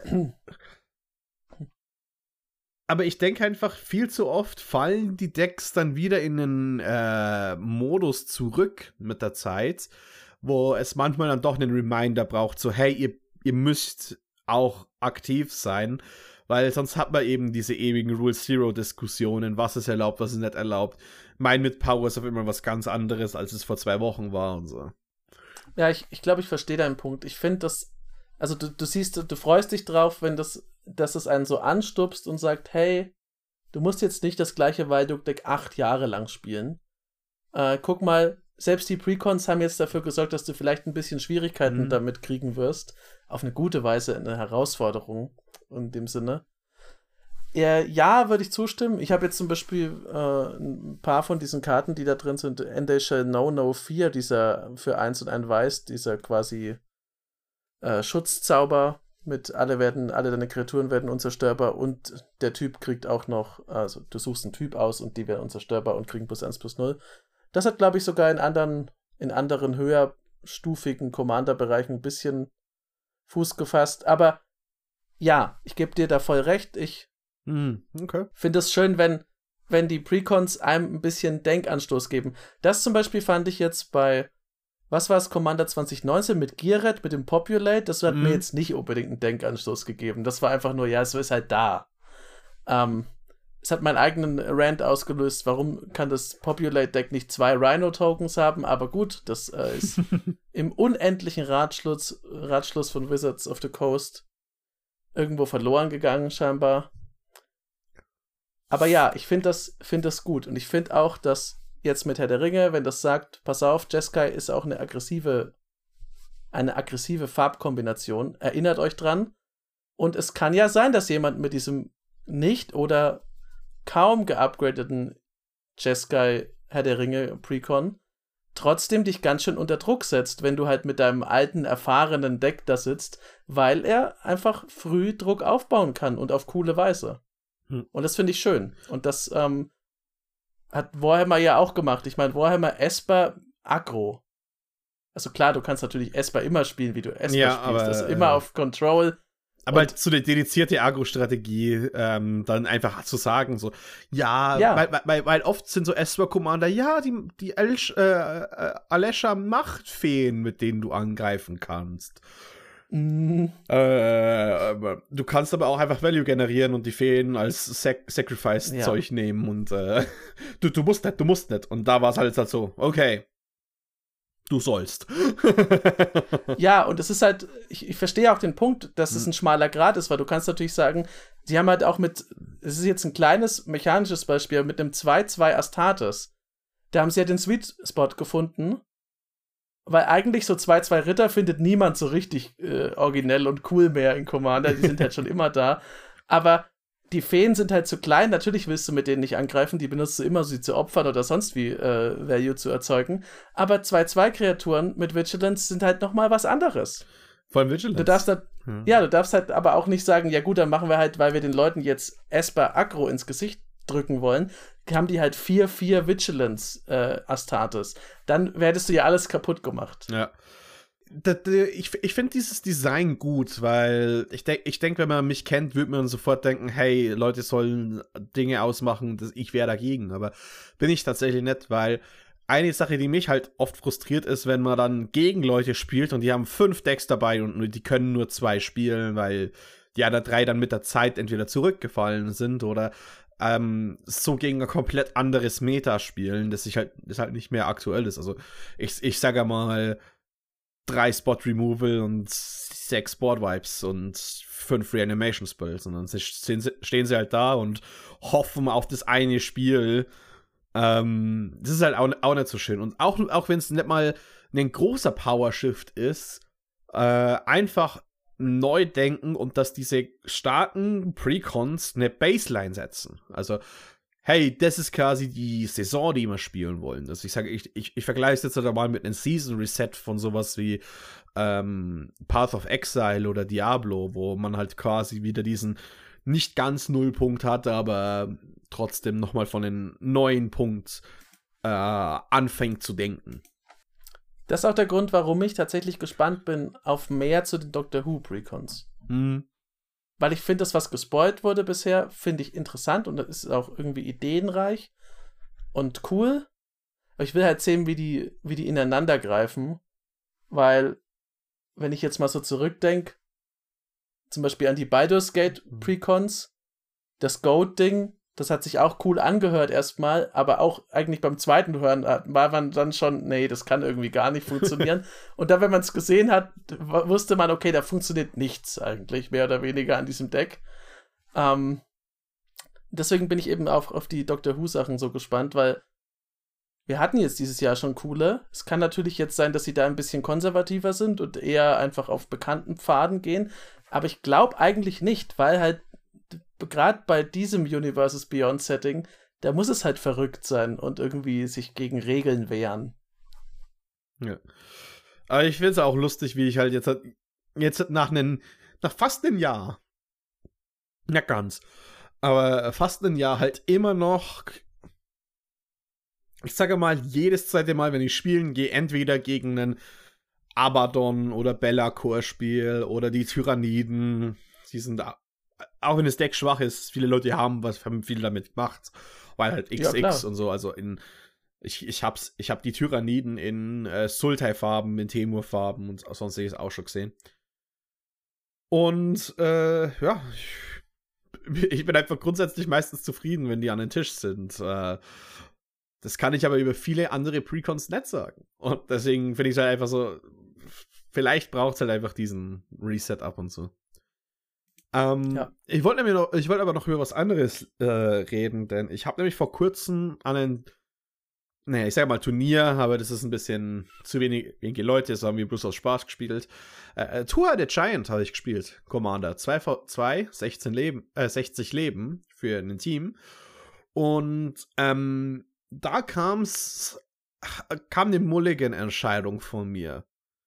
[SPEAKER 1] aber ich denke einfach, viel zu oft fallen die Decks dann wieder in einen äh, Modus zurück mit der Zeit, wo es manchmal dann doch einen Reminder braucht, so hey, ihr, ihr müsst auch aktiv sein, weil sonst hat man eben diese ewigen Rule-Zero-Diskussionen, was ist erlaubt, was ist nicht erlaubt. Mein mit Power ist auf immer was ganz anderes, als es vor zwei Wochen war und so.
[SPEAKER 2] Ja, ich, ich glaube, ich verstehe deinen Punkt. Ich finde das, also du, du siehst, du freust dich drauf, wenn das, dass es einen so anstupst und sagt, hey, du musst jetzt nicht das gleiche Wilduk-Deck acht Jahre lang spielen. Äh, guck mal, selbst die Precons haben jetzt dafür gesorgt, dass du vielleicht ein bisschen Schwierigkeiten mhm. damit kriegen wirst. Auf eine gute Weise eine Herausforderung in dem Sinne. Ja, ja, würde ich zustimmen. Ich habe jetzt zum Beispiel äh, ein paar von diesen Karten, die da drin sind. Endesche No-No vier, dieser für eins und ein Weiß, dieser quasi äh, Schutzzauber mit alle werden, alle deine Kreaturen werden unzerstörbar und der Typ kriegt auch noch, also du suchst einen Typ aus und die werden unzerstörbar und kriegen plus eins plus null. Das hat, glaube ich, sogar in anderen, in anderen höherstufigen Commander-Bereichen ein bisschen Fuß gefasst. Aber ja, ich gebe dir da voll recht. Ich
[SPEAKER 1] mm, okay.
[SPEAKER 2] finde es schön, wenn, wenn die Precons einem ein bisschen Denkanstoß geben. Das zum Beispiel fand ich jetzt bei, was war es, Commander zwanzig neunzehn mit Gearred, mit dem Populate, das hat mm. mir jetzt nicht unbedingt einen Denkanstoß gegeben. Das war einfach nur, ja, es ist halt da. Ähm, es hat meinen eigenen Rant ausgelöst, warum kann das Populate-Deck nicht zwei Rhino-Tokens haben, aber gut, das äh, ist im unendlichen Ratschluss, Ratschluss von Wizards of the Coast irgendwo verloren gegangen, scheinbar. Aber ja, ich finde das, find das gut. Und ich finde auch, dass jetzt mit Herr der Ringe, wenn das sagt, pass auf, Jeskai ist auch eine aggressive, eine aggressive Farbkombination. Erinnert euch dran. Und es kann ja sein, dass jemand mit diesem nicht oder kaum geupgradeten Jeskai Herr der Ringe Precon trotzdem dich ganz schön unter Druck setzt, wenn du halt mit deinem alten, erfahrenen Deck da sitzt, weil er einfach früh Druck aufbauen kann und auf coole Weise. Hm. Und das finde ich schön. Und das ähm, hat Warhammer ja auch gemacht. Ich meine, Warhammer Esper Aggro. Also klar, du kannst natürlich Esper immer spielen, wie du Esper
[SPEAKER 1] ja,
[SPEAKER 2] spielst.
[SPEAKER 1] Aber,
[SPEAKER 2] das ist immer
[SPEAKER 1] äh,
[SPEAKER 2] auf Control.
[SPEAKER 1] Aber halt so eine dedizierte Agro-Strategie, ähm, dann einfach zu sagen, so, ja,
[SPEAKER 2] ja.
[SPEAKER 1] Weil, weil, weil oft sind so Esper-Commander, ja, die, die Elsh, äh, äh, Alesha macht Feen, mit denen du angreifen kannst.
[SPEAKER 2] Mhm.
[SPEAKER 1] Äh, du kannst aber auch einfach Value generieren und die Feen als Sac- Sacrifice-Zeug
[SPEAKER 2] ja.
[SPEAKER 1] nehmen und äh, du, du musst nicht, du musst nicht. Und da war es halt, halt so, okay. Du sollst.
[SPEAKER 2] Ja, und es ist halt, ich, ich verstehe auch den Punkt, dass es ein schmaler Grat ist, weil du kannst natürlich sagen, die haben halt auch mit, es ist jetzt ein kleines mechanisches Beispiel, mit einem zwei zwei Astartes, da haben sie ja den Sweet Spot gefunden, weil eigentlich so zwei zwei Ritter findet niemand so richtig äh, originell und cool mehr in Commander, die sind halt schon immer da, aber die Feen sind halt zu klein, natürlich willst du mit denen nicht angreifen, die benutzt du immer, um sie zu opfern oder sonst wie äh, Value zu erzeugen, aber zwei zwei Kreaturen mit Vigilance sind halt nochmal was anderes.
[SPEAKER 1] Vor allem Vigilance.
[SPEAKER 2] Du darfst halt, hm. Ja, du darfst halt aber auch nicht sagen, ja gut, dann machen wir halt, weil wir den Leuten jetzt Esper Aggro ins Gesicht drücken wollen, haben die halt vier vier Vigilance äh, Astartes. Dann hättest du ja alles kaputt gemacht.
[SPEAKER 1] Ja. Ich, ich finde dieses Design gut, weil ich denke, ich denk, wenn man mich kennt, würde man sofort denken, hey, Leute sollen Dinge ausmachen, das, ich wäre dagegen. Aber bin ich tatsächlich nicht, weil eine Sache, die mich halt oft frustriert ist, wenn man dann gegen Leute spielt und die haben fünf Decks dabei und die können nur zwei spielen, weil die anderen drei dann mit der Zeit entweder zurückgefallen sind oder ähm, so gegen ein komplett anderes Meta spielen, das, ich halt, das halt nicht mehr aktuell ist. Also ich, ich sage mal, drei Spot Removal und sechs Board Wipes und fünf Reanimation Spells. Und dann stehen sie, stehen sie halt da und hoffen auf das eine Spiel. Ähm, das ist halt auch, auch nicht so schön. Und auch, auch wenn es nicht mal ein großer Power Shift ist, äh, einfach neu denken und dass diese starken Precons eine Baseline setzen. Also hey, das ist quasi die Saison, die wir spielen wollen. Also ich sage, ich, ich, ich vergleiche es jetzt halt mal mit einem Season Reset von sowas wie ähm, Path of Exile oder Diablo, wo man halt quasi wieder diesen, nicht ganz null Punkt hat, aber trotzdem nochmal von den neuen Punkt äh, anfängt zu denken.
[SPEAKER 2] Das ist auch der Grund, warum ich tatsächlich gespannt bin auf mehr zu den Doctor Who Precons.
[SPEAKER 1] Hm.
[SPEAKER 2] Weil ich finde, das, was gespoilt wurde bisher, finde ich interessant und das ist auch irgendwie ideenreich und cool. Aber ich will halt sehen, wie die, wie die ineinander greifen, weil, wenn ich jetzt mal so zurückdenke, zum Beispiel an die Baldur's Gate Precons, das Goat-Ding, das hat sich auch cool angehört erstmal, aber auch eigentlich beim zweiten Hören war man dann schon, nee, das kann irgendwie gar nicht funktionieren. Und dann, wenn man es gesehen hat, wusste man, okay, da funktioniert nichts eigentlich, mehr oder weniger an diesem Deck. Ähm, deswegen bin ich eben auch auf die Doctor Who-Sachen so gespannt, weil wir hatten jetzt dieses Jahr schon coole. Es kann natürlich jetzt sein, dass sie da ein bisschen konservativer sind und eher einfach auf bekannten Pfaden gehen, aber ich glaube eigentlich nicht, weil halt gerade bei diesem Universes Beyond Setting, da muss es halt verrückt sein und irgendwie sich gegen Regeln wehren.
[SPEAKER 1] Ja. Aber ich finde es auch lustig, wie ich halt jetzt, jetzt nach, einen, nach fast einem Jahr, nicht ganz, aber fast ein Jahr halt immer noch, ich sage mal, jedes zweite Mal, wenn ich spielen gehe, entweder gegen einen Abaddon oder Be'lakor-Spiel oder die Tyranniden, die sind da. Auch wenn das Deck schwach ist, viele Leute haben was haben viel damit gemacht, weil halt X X ja, und so, also in ich, ich hab's, ich hab die Tyranniden in äh, Sultai-Farben, in Temur-Farben und sonstiges auch schon gesehen. Und äh, ja, ich, ich bin einfach grundsätzlich meistens zufrieden, wenn die an den Tisch sind. Äh, das kann ich aber über viele andere Precons nicht sagen. Und deswegen finde ich es halt einfach so, vielleicht braucht es halt einfach diesen Reset ab und zu. Ähm, ja. Ich wollte nämlich noch, ich wollte aber noch über was anderes äh, reden, denn ich habe nämlich vor kurzem an einem, naja, ich sage mal Turnier, aber das ist ein bisschen zu wenig, wenige Leute, das haben wir bloß aus Spaß gespielt. Äh, Tour the Giant habe ich gespielt, Commander. zwei gegen zwei, sechzehn Leben, äh, sechzig Leben für ein Team. Und ähm, da kam's, kam eine Mulligan-Entscheidung von mir.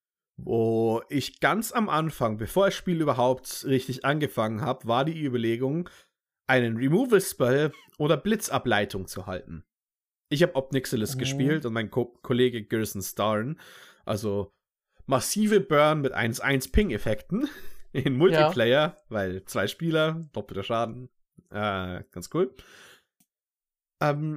[SPEAKER 1] Wo ich ganz am Anfang, bevor das Spiel überhaupt richtig angefangen habe, war die Überlegung, einen Removal-Spell oder Blitzableitung zu halten. Ich habe Obnixilis mhm. gespielt und mein Ko- Kollege Gerson Starn, also massive Burn mit eins eins Ping-Effekten in Multiplayer, ja. Weil zwei Spieler, doppelter Schaden, äh, ganz cool. Ähm,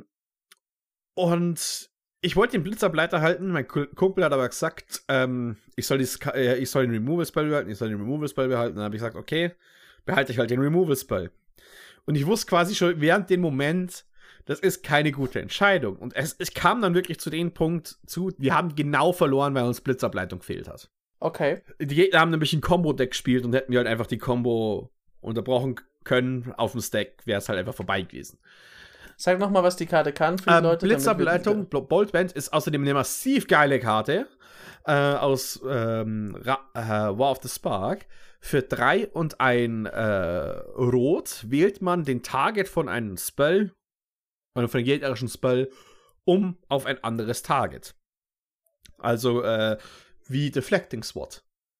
[SPEAKER 1] und ich wollte den Blitzableiter halten, mein Kumpel hat aber gesagt, ähm, ich soll dieses, äh, ich soll den Removal-Spell behalten, ich soll den Removal-Spell behalten. Dann habe ich gesagt, okay, behalte ich halt den Removal-Spell. Und ich wusste quasi schon während dem Moment, das ist keine gute Entscheidung. Und es, es kam dann wirklich zu dem Punkt zu, wir haben genau verloren, weil uns Blitzableitung fehlt hat.
[SPEAKER 2] Okay.
[SPEAKER 1] Die Gegner haben nämlich ein Combo-Deck gespielt und hätten wir halt einfach die Combo unterbrochen können auf dem Stack, wäre es halt einfach vorbei gewesen.
[SPEAKER 2] Sag nochmal, was die Karte kann für die
[SPEAKER 1] ähm,
[SPEAKER 2] Leute.
[SPEAKER 1] Blitzableitung, Boltband ist außerdem eine massiv geile Karte äh, aus ähm, Ra- äh, War of the Spark. Für drei und ein äh, Rot wählt man den Target von einem Spell, oder von einem gegnerischen Spell, um auf ein anderes Target. Also äh, wie Deflecting Sword.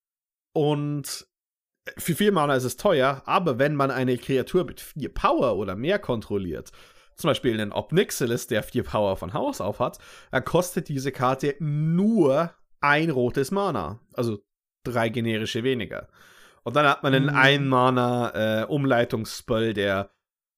[SPEAKER 1] Und für vier Mana ist es teuer, aber wenn man eine Kreatur mit vier Power oder mehr kontrolliert, zum Beispiel einen Obnixilis, der vier Power von Haus auf hat, dann kostet diese Karte nur ein rotes Mana. Also drei generische weniger. Und dann hat man einen mhm. ein-Mana-Umleitungsspell, äh, der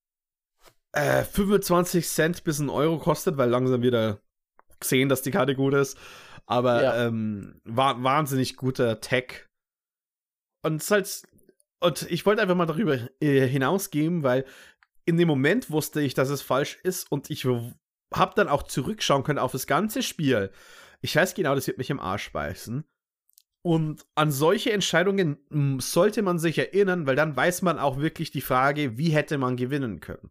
[SPEAKER 1] äh, fünfundzwanzig Cent bis ein Euro kostet, weil langsam wieder sehen, dass die Karte gut ist. Aber ja. ähm, war wahnsinnig guter Tech. Und, es halt, und ich wollte einfach mal darüber äh, hinausgehen, weil in dem Moment wusste ich, dass es falsch ist und ich w- habe dann auch zurückschauen können auf das ganze Spiel. Ich weiß genau, das wird mich im Arsch beißen. Und an solche Entscheidungen m, sollte man sich erinnern, weil dann weiß man auch wirklich die Frage, wie hätte man gewinnen können.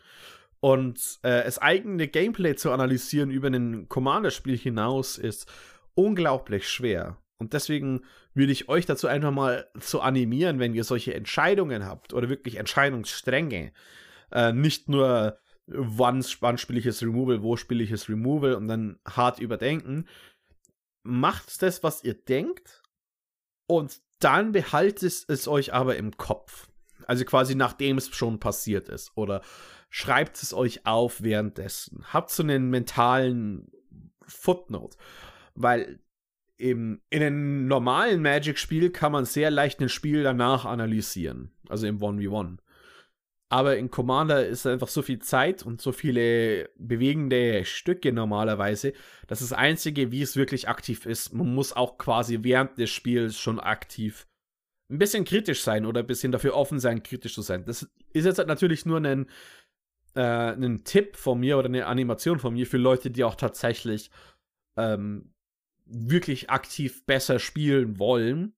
[SPEAKER 1] Und äh, das eigene Gameplay zu analysieren über ein Commander-Spiel hinaus ist unglaublich schwer. Und deswegen würde ich euch dazu einfach mal zu animieren, wenn ihr solche Entscheidungen habt oder wirklich Entscheidungsstränge, äh, nicht nur wann, wann spiele ich das Removal, wo spiele ich das Removal und dann hart überdenken. Macht das, was ihr denkt und dann behaltet es euch aber im Kopf. Also quasi nachdem es schon passiert ist. Oder schreibt es euch auf währenddessen. Habt so einen mentalen Footnote. Weil im, in einem normalen Magic-Spiel kann man sehr leicht ein Spiel danach analysieren. Also im eins gegen eins. Aber in Commander ist einfach so viel Zeit und so viele bewegende Stücke normalerweise, dass das Einzige, wie es wirklich aktiv ist, man muss auch quasi während des Spiels schon aktiv ein bisschen kritisch sein oder ein bisschen dafür offen sein, kritisch zu sein. Das ist jetzt halt natürlich nur ein, äh, ein Tipp von mir oder eine Animation von mir für Leute, die auch tatsächlich ähm, wirklich aktiv besser spielen wollen.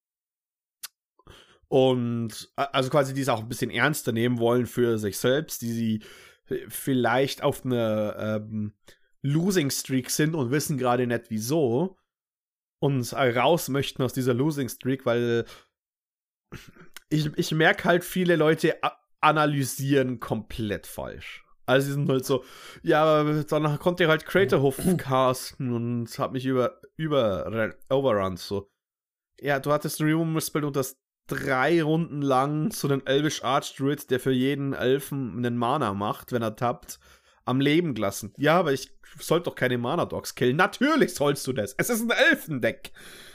[SPEAKER 1] Und also quasi die es auch ein bisschen ernster nehmen wollen für sich selbst, die sie vielleicht auf einer ähm, Losing Streak sind und wissen gerade nicht wieso und raus möchten aus dieser Losing Streak, weil ich, ich merke halt, viele Leute analysieren komplett falsch. Also sie sind halt so, ja, dann konnte ich halt Craterhoof casten und hab mich über, über overrun, so. Ja, du hattest ein Removal Spell und das drei Runden lang so einen Elvish Archdruid, der für jeden Elfen einen Mana macht, wenn er tappt, am Leben gelassen. Ja, aber ich sollte doch keine Mana-Dogs killen. Natürlich sollst du das. Es ist ein Elfendeck.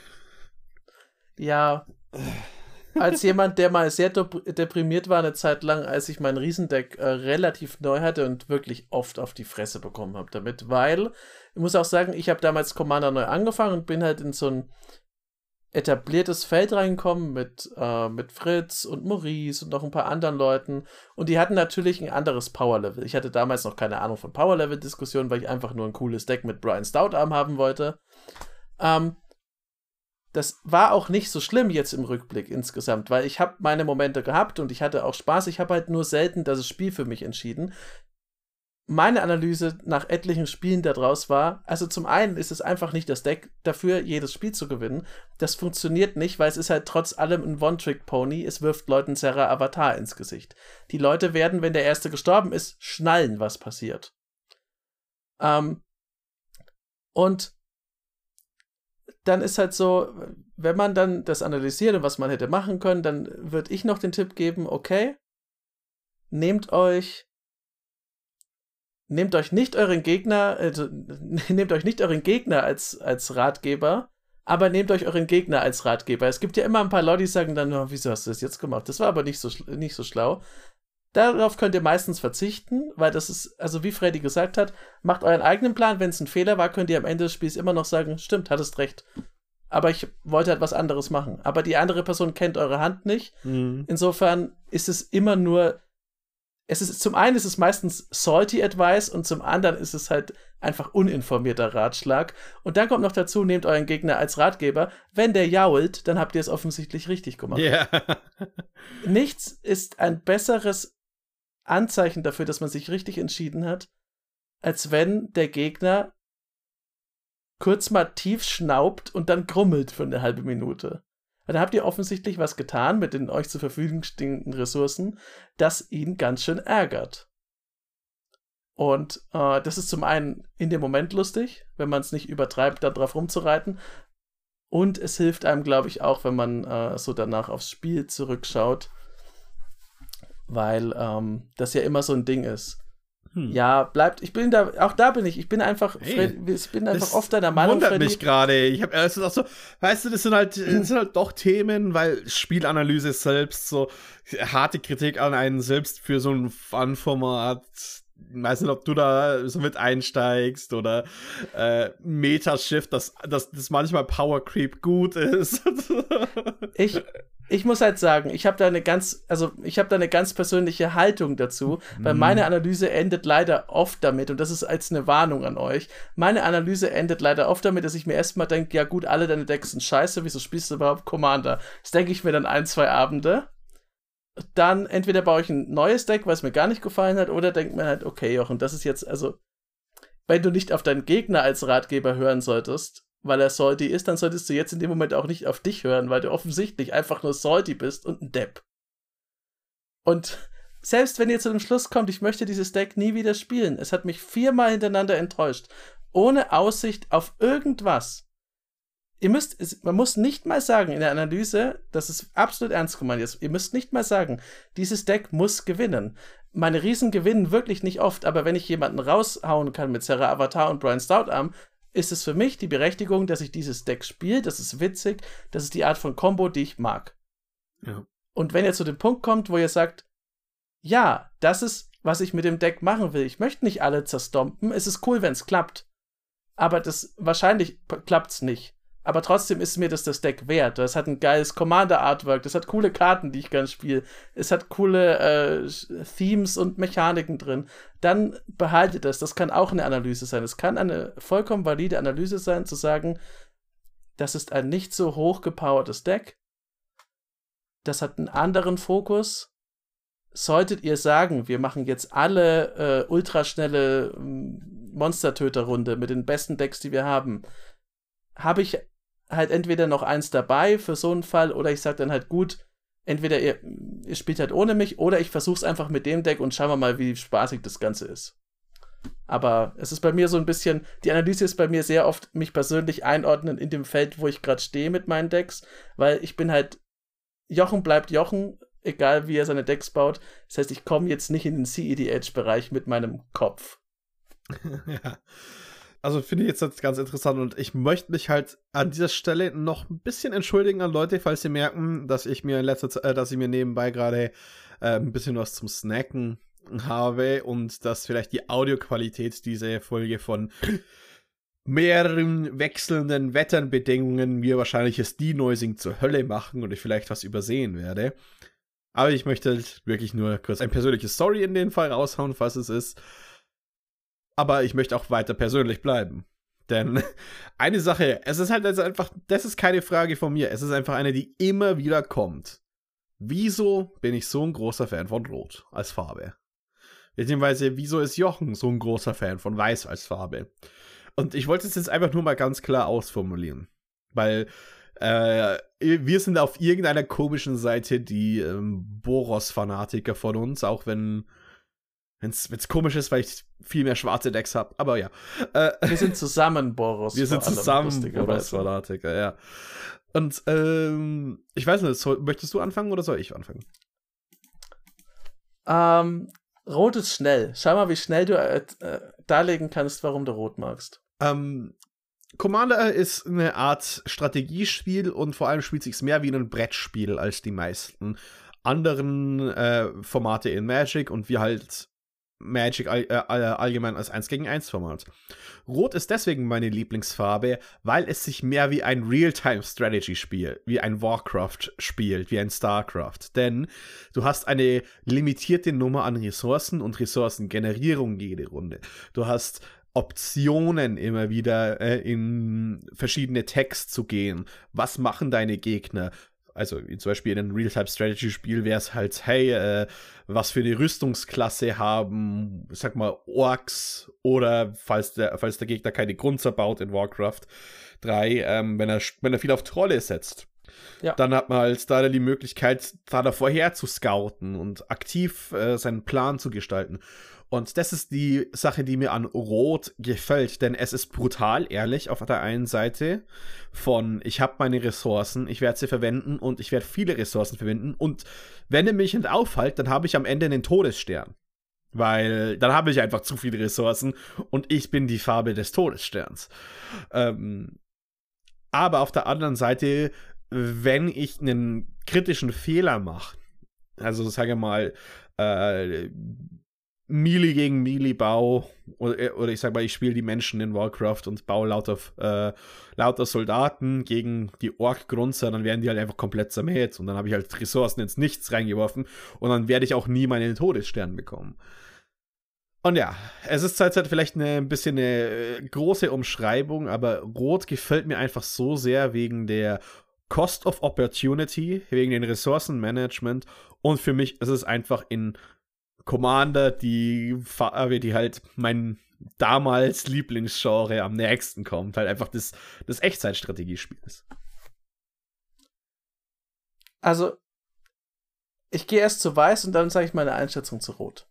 [SPEAKER 2] Ja. Als jemand, der mal sehr deprimiert war eine Zeit lang, als ich mein Riesendeck äh, relativ neu hatte und wirklich oft auf die Fresse bekommen habe damit, weil, ich muss auch sagen, ich habe damals Commander neu angefangen und bin halt in so ein etabliertes Feld reingekommen mit, äh, mit Fritz und Maurice und noch ein paar anderen Leuten. Und die hatten natürlich ein anderes Power-Level. Ich hatte damals noch keine Ahnung von Power-Level-Diskussionen, weil ich einfach nur ein cooles Deck mit Brian Stoutarm haben wollte. Ähm, das war auch nicht so schlimm jetzt im Rückblick insgesamt, weil ich habe meine Momente gehabt und ich hatte auch Spaß. Ich habe halt nur selten das Spiel für mich entschieden. Meine Analyse nach etlichen Spielen daraus war, also zum einen ist es einfach nicht das Deck dafür, jedes Spiel zu gewinnen. Das funktioniert nicht, weil es ist halt trotz allem ein One-Trick-Pony. Es wirft Leuten Serra Avatar ins Gesicht. Die Leute werden, wenn der Erste gestorben ist, schnallen, was passiert. Ähm, und dann ist halt so, wenn man dann das analysiert und was man hätte machen können, dann würde ich noch den Tipp geben, okay, nehmt euch Nehmt euch nicht euren Gegner, also, nehmt euch nicht euren Gegner als, als Ratgeber, aber nehmt euch euren Gegner als Ratgeber. Es gibt ja immer ein paar Leute, die sagen dann, oh, wieso hast du das jetzt gemacht? Das war aber nicht so, nicht so schlau. Darauf könnt ihr meistens verzichten, weil das ist, also wie Freddy gesagt hat, macht euren eigenen Plan. Wenn es ein Fehler war, könnt ihr am Ende des Spiels immer noch sagen, stimmt, hattest recht. Aber ich wollte halt was anderes machen. Aber die andere Person kennt eure Hand nicht. Mhm. Insofern ist es immer nur Es ist, zum einen ist es meistens salty Advice und zum anderen ist es halt einfach uninformierter Ratschlag. Und dann kommt noch dazu, nehmt euren Gegner als Ratgeber. Wenn der jault, dann habt ihr es offensichtlich richtig gemacht.
[SPEAKER 1] Yeah.
[SPEAKER 2] Nichts ist ein besseres Anzeichen dafür, dass man sich richtig entschieden hat, als wenn der Gegner kurz mal tief schnaubt und dann grummelt für eine halbe Minute. Da habt ihr offensichtlich was getan mit den euch zur Verfügung stehenden Ressourcen, das ihn ganz schön ärgert. Und äh, das ist zum einen in dem Moment lustig, wenn man es nicht übertreibt, da drauf rumzureiten. Und es hilft einem, glaube ich, auch, wenn man äh, so danach aufs Spiel zurückschaut, weil ähm, das ja immer so ein Ding ist. Hm. Ja, bleibt, ich bin da, auch da bin ich, ich bin einfach, hey, Fred, ich bin einfach oft deiner Meinung.
[SPEAKER 1] Das wundert mich gerade. Ich habe es ist auch so, weißt du, das sind halt, das sind halt doch Themen, weil Spielanalyse selbst so harte Kritik an einen selbst für so ein Fun-Format. Ich weiß nicht, ob du da so mit einsteigst oder äh, Metashift, dass, dass, dass manchmal Power Creep gut ist.
[SPEAKER 2] ich, ich muss halt sagen, ich habe da eine ganz, also ich habe da eine ganz persönliche Haltung dazu, weil meine Analyse endet leider oft damit, und das ist als eine Warnung an euch, meine Analyse endet leider oft damit, dass ich mir erstmal denke, ja gut, alle deine Decks sind scheiße, wieso spielst du überhaupt Commander? Das denke ich mir dann ein, zwei Abende. Dann entweder baue ich ein neues Deck, weil es mir gar nicht gefallen hat, oder denkt mir halt, okay, Jochen, das ist jetzt, also, wenn du nicht auf deinen Gegner als Ratgeber hören solltest, weil er salty ist, dann solltest du jetzt in dem Moment auch nicht auf dich hören, weil du offensichtlich einfach nur salty bist und ein Depp. Und selbst wenn ihr zu dem Schluss kommt, ich möchte dieses Deck nie wieder spielen, es hat mich viermal hintereinander enttäuscht, ohne Aussicht auf irgendwas. ihr müsst, man muss nicht mal sagen in der Analyse, das ist absolut ernst gemeint jetzt, ihr müsst nicht mal sagen, dieses Deck muss gewinnen. Meine Riesen gewinnen wirklich nicht oft, aber wenn ich jemanden raushauen kann mit Serra Avatar und Brian Stoutarm, ist es für mich die Berechtigung, dass ich dieses Deck spiele, das ist witzig, das ist die Art von Combo, die ich mag.
[SPEAKER 1] Ja.
[SPEAKER 2] Und wenn ihr zu dem Punkt kommt, wo ihr sagt, ja, das ist, was ich mit dem Deck machen will, ich möchte nicht alle zerstompen, es ist cool, wenn es klappt, aber das, wahrscheinlich klappt es nicht. Aber trotzdem ist mir das das Deck wert. Das hat ein geiles Commander-Artwork, das hat coole Karten, die ich gern spiele. Es hat coole äh, Themes und Mechaniken drin. Dann behaltet das. Das kann auch eine Analyse sein. Es kann eine vollkommen valide Analyse sein, zu sagen, das ist ein nicht so hochgepowertes Deck. Das hat einen anderen Fokus. Solltet ihr sagen, wir machen jetzt alle äh, ultraschnelle Monstertöter-Runde mit den besten Decks, die wir haben, habe ich halt entweder noch eins dabei für so einen Fall, oder ich sage dann halt, gut, entweder ihr, ihr spielt halt ohne mich, oder ich versuch's einfach mit dem Deck und schauen wir mal, wie spaßig das Ganze ist. Aber es ist bei mir so ein bisschen, die Analyse ist bei mir sehr oft mich persönlich einordnen in dem Feld, wo ich gerade stehe mit meinen Decks, weil ich bin halt, Jochen bleibt Jochen, egal wie er seine Decks baut. Das heißt, ich komme jetzt nicht in den C E D H-Bereich mit meinem Kopf.
[SPEAKER 1] Ja. Also finde ich jetzt ganz interessant und ich möchte mich halt an dieser Stelle noch ein bisschen entschuldigen an Leute, falls sie merken, dass ich mir in letzter Zeit, äh, dass ich mir nebenbei gerade äh, ein bisschen was zum Snacken habe und dass vielleicht die Audioqualität dieser Folge von mehreren wechselnden Wetterbedingungen mir wahrscheinlich das Denoising zur Hölle machen und ich vielleicht was übersehen werde. Aber ich möchte halt wirklich nur kurz ein persönliches Story in den Fall raushauen, falls es ist. Aber ich möchte auch weiter persönlich bleiben. Denn eine Sache, es ist halt also einfach, das ist keine Frage von mir, es ist einfach eine, die immer wieder kommt. Wieso bin ich so ein großer Fan von Rot als Farbe? Beziehungsweise, wieso ist Jochen so ein großer Fan von Weiß als Farbe? Und ich wollte es jetzt einfach nur mal ganz klar ausformulieren. Weil äh, wir sind auf irgendeiner komischen Seite die ähm, Boros-Fanatiker von uns, auch wenn es komisch ist, weil ich viel mehr schwarze Decks habe. Aber ja. Äh,
[SPEAKER 2] wir sind zusammen Boros.
[SPEAKER 1] Wir sind zusammen Boros-Fanatiker, ja. Und ähm, ich weiß nicht, soll, möchtest du anfangen oder soll ich anfangen?
[SPEAKER 2] Ähm, Rot ist schnell. Schau mal, wie schnell du äh, darlegen kannst, warum du Rot magst.
[SPEAKER 1] Ähm, Commander ist eine Art Strategiespiel und vor allem spielt sich's mehr wie ein Brettspiel als die meisten anderen äh, Formate in Magic und wir halt Magic all, äh, allgemein als eins gegen eins Format. Rot ist deswegen meine Lieblingsfarbe, weil es sich mehr wie ein Real-Time-Strategy-Spiel, wie ein Warcraft spielt, wie ein Starcraft. Denn du hast eine limitierte Nummer an Ressourcen und Ressourcengenerierung jede Runde. Du hast Optionen immer wieder äh, in verschiedene Tags zu gehen. Was machen deine Gegner? Also zum Beispiel in einem Real-Time-Strategy-Spiel wäre es halt, hey, äh, was für eine Rüstungsklasse haben, sag mal, Orks oder falls der, falls der Gegner keine Grunzer baut in Warcraft drei, ähm, wenn er, wenn er viel auf Trolle setzt. Ja. Dann hat man halt da die Möglichkeit, da vorher zu scouten und aktiv äh, seinen Plan zu gestalten. Und das ist die Sache, die mir an Rot gefällt, denn es ist brutal ehrlich auf der einen Seite von, ich habe meine Ressourcen, ich werde sie verwenden und ich werde viele Ressourcen verwenden und wenn er mich nicht aufhält, dann habe ich am Ende einen Todesstern. Weil dann habe ich einfach zu viele Ressourcen und ich bin die Farbe des Todessterns. Ähm, aber auf der anderen Seite, wenn ich einen kritischen Fehler mache, also sage mal, äh, Melee gegen Melee-Bau oder, oder ich sag mal, ich spiele die Menschen in Warcraft und baue lauter, äh, lauter Soldaten gegen die Ork-Grunzer, dann werden die halt einfach komplett zermäht und dann habe ich halt Ressourcen ins Nichts reingeworfen und dann werde ich auch nie meinen Todesstern bekommen. Und ja, es ist halt vielleicht eine, ein bisschen eine große Umschreibung, aber Rot gefällt mir einfach so sehr wegen der Cost of Opportunity, wegen den Ressourcenmanagement und für mich ist es einfach in Commander, die, die halt mein damals Lieblingsgenre am nächsten kommt, halt einfach das, das Echtzeitstrategiespiel ist.
[SPEAKER 2] Also, ich gehe erst zu Weiß und dann sage ich meine Einschätzung zu Rot.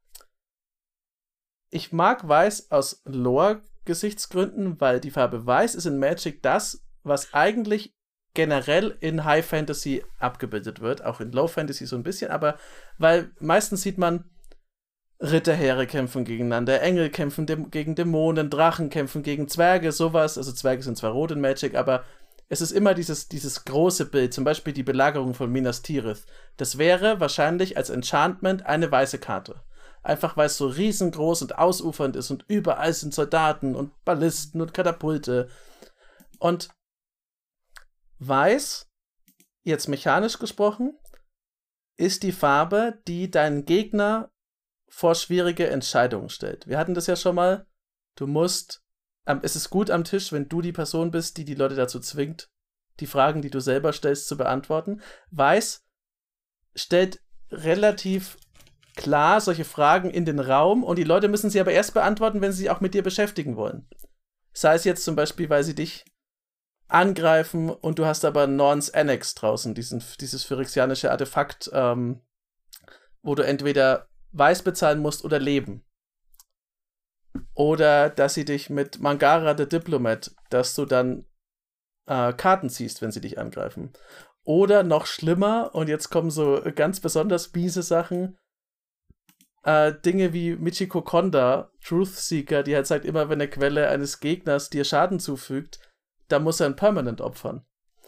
[SPEAKER 2] Ich mag Weiß aus Lore-Gesichtsgründen, weil die Farbe Weiß ist in Magic das, was eigentlich generell in High Fantasy abgebildet wird, auch in Low Fantasy so ein bisschen, aber weil meistens sieht man Ritterheere kämpfen gegeneinander, Engel kämpfen dem, gegen Dämonen, Drachen kämpfen gegen Zwerge, sowas. Also Zwerge sind zwar rot in Magic, aber es ist immer dieses, dieses große Bild, zum Beispiel die Belagerung von Minas Tirith. Das wäre wahrscheinlich als Enchantment eine weiße Karte. Einfach weil es so riesengroß und ausufernd ist und überall sind Soldaten und Ballisten und Katapulte. Und weiß, jetzt mechanisch gesprochen, ist die Farbe, die deinen Gegner vor schwierige Entscheidungen stellt. Wir hatten das ja schon mal. Du musst, ähm, es ist gut am Tisch, wenn du die Person bist, die die Leute dazu zwingt, die Fragen, die du selber stellst, zu beantworten. Weiß stellt relativ klar solche Fragen in den Raum und die Leute müssen sie aber erst beantworten, wenn sie sich auch mit dir beschäftigen wollen. Sei es jetzt zum Beispiel, weil sie dich angreifen und du hast aber Norns Annex draußen, diesen, dieses phyrexianische Artefakt, ähm, wo du entweder Weiß bezahlen musst oder Leben. Oder dass sie dich mit Mangara the Diplomat, dass du dann äh, Karten ziehst, wenn sie dich angreifen. Oder noch schlimmer, und jetzt kommen so ganz besonders miese Sachen, äh, Dinge wie Michiko Konda, Truthseeker, die halt sagt, immer wenn eine Quelle eines Gegners dir Schaden zufügt, da muss er ein Permanent opfern.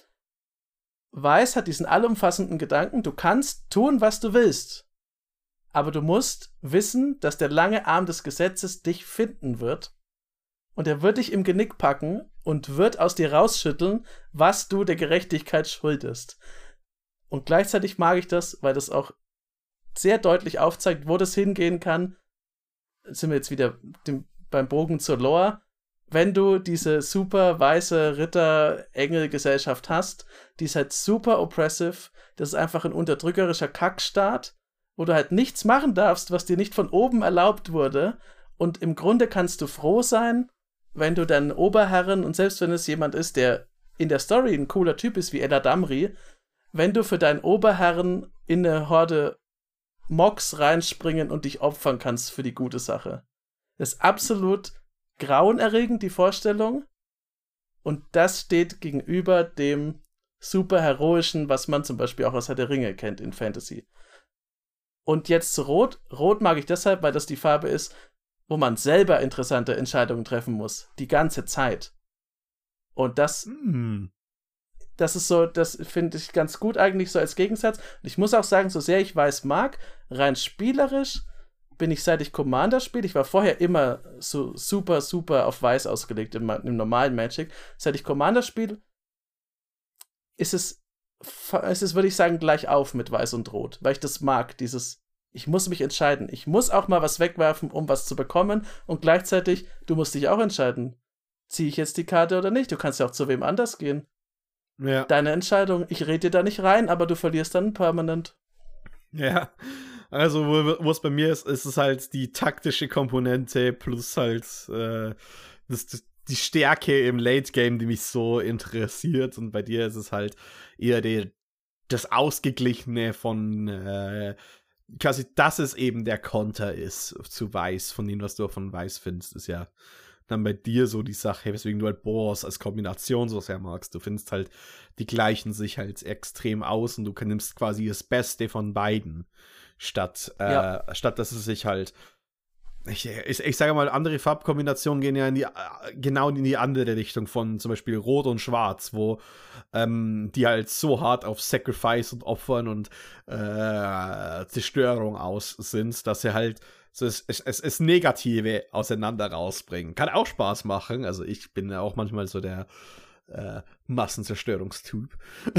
[SPEAKER 2] Weiß hat diesen allumfassenden Gedanken, du kannst tun, was du willst. Aber du musst wissen, dass der lange Arm des Gesetzes dich finden wird und er wird dich im Genick packen und wird aus dir rausschütteln, was du der Gerechtigkeit schuldest. Und gleichzeitig mag ich das, weil das auch sehr deutlich aufzeigt, wo das hingehen kann. Jetzt sind wir jetzt wieder dem, beim Bogen zur Lore. Wenn du diese super weiße Ritter-Engel-Gesellschaft hast, die ist halt super oppressive, das ist einfach ein unterdrückerischer Kackstaat, wo du halt nichts machen darfst, was dir nicht von oben erlaubt wurde. Und im Grunde kannst du froh sein, wenn du deinen Oberherren, und selbst wenn es jemand ist, der in der Story ein cooler Typ ist wie Ella Damri, wenn du für deinen Oberherren in eine Horde Mox reinspringen und dich opfern kannst für die gute Sache. Das ist absolut grauenerregend, die Vorstellung. Und das steht gegenüber dem super heroischen, was man zum Beispiel auch aus Herr der Ringe kennt in Fantasy. Und jetzt zu Rot. Rot mag ich deshalb, weil das die Farbe ist, wo man selber interessante Entscheidungen treffen muss. Die ganze Zeit. Und das, mm. das ist so, das finde ich ganz gut eigentlich so als Gegensatz. Und ich muss auch sagen, so sehr ich Weiß mag, rein spielerisch bin ich, seit ich Commander spiele, ich war vorher immer so super, super auf Weiß ausgelegt im, im normalen Magic. Seit ich Commander spiele, ist es es ist, würde ich sagen, gleich auf mit Weiß und Rot, weil ich das mag, dieses, ich muss mich entscheiden, ich muss auch mal was wegwerfen, um was zu bekommen und gleichzeitig, du musst dich auch entscheiden, ziehe ich jetzt die Karte oder nicht, du kannst ja auch zu wem anders gehen. Ja. Deine Entscheidung, ich rede dir da nicht rein, aber du verlierst dann permanent.
[SPEAKER 1] Ja, also wo es bei mir ist, ist es halt die taktische Komponente plus halt äh, das, das die Stärke im Late Game, die mich so interessiert. Und bei dir ist es halt eher die, das Ausgeglichene von äh, quasi, dass es eben der Konter ist zu Weiß, von dem, was du von Weiß findest, ist ja dann bei dir so die Sache, weswegen du halt Boros als Kombination so sehr magst. Du findest halt, die gleichen sich halt extrem aus und du nimmst quasi das Beste von beiden, statt, äh, ja. statt dass es sich halt Ich, ich, ich sage mal, andere Farbkombinationen gehen ja in die, genau in die andere Richtung von zum Beispiel Rot und Schwarz, wo ähm, die halt so hart auf Sacrifice und Opfern und äh, Zerstörung aus sind, dass sie halt so es, es, es, es Negative auseinander rausbringen. Kann auch Spaß machen. Also ich bin ja auch manchmal so der äh, Massenzerstörungstyp.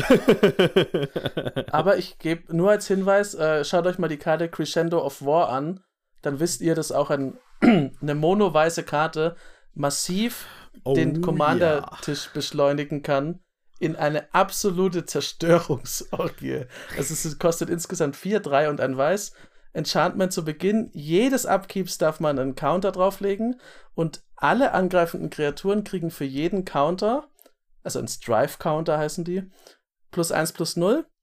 [SPEAKER 2] Aber ich gebe nur als Hinweis, äh, schaut euch mal die Karte Crescendo of War an. Dann wisst ihr, dass auch ein, eine mono-weiße Karte massiv oh, den Commander-Tisch ja. beschleunigen kann in eine absolute Zerstörungsorgie. Also es kostet insgesamt vier, drei und ein Weiß. Enchantment zu Beginn jedes Upkeeps darf man einen Counter drauflegen und alle angreifenden Kreaturen kriegen für jeden Counter, also ein Strife-Counter heißen die, plus eins plus null.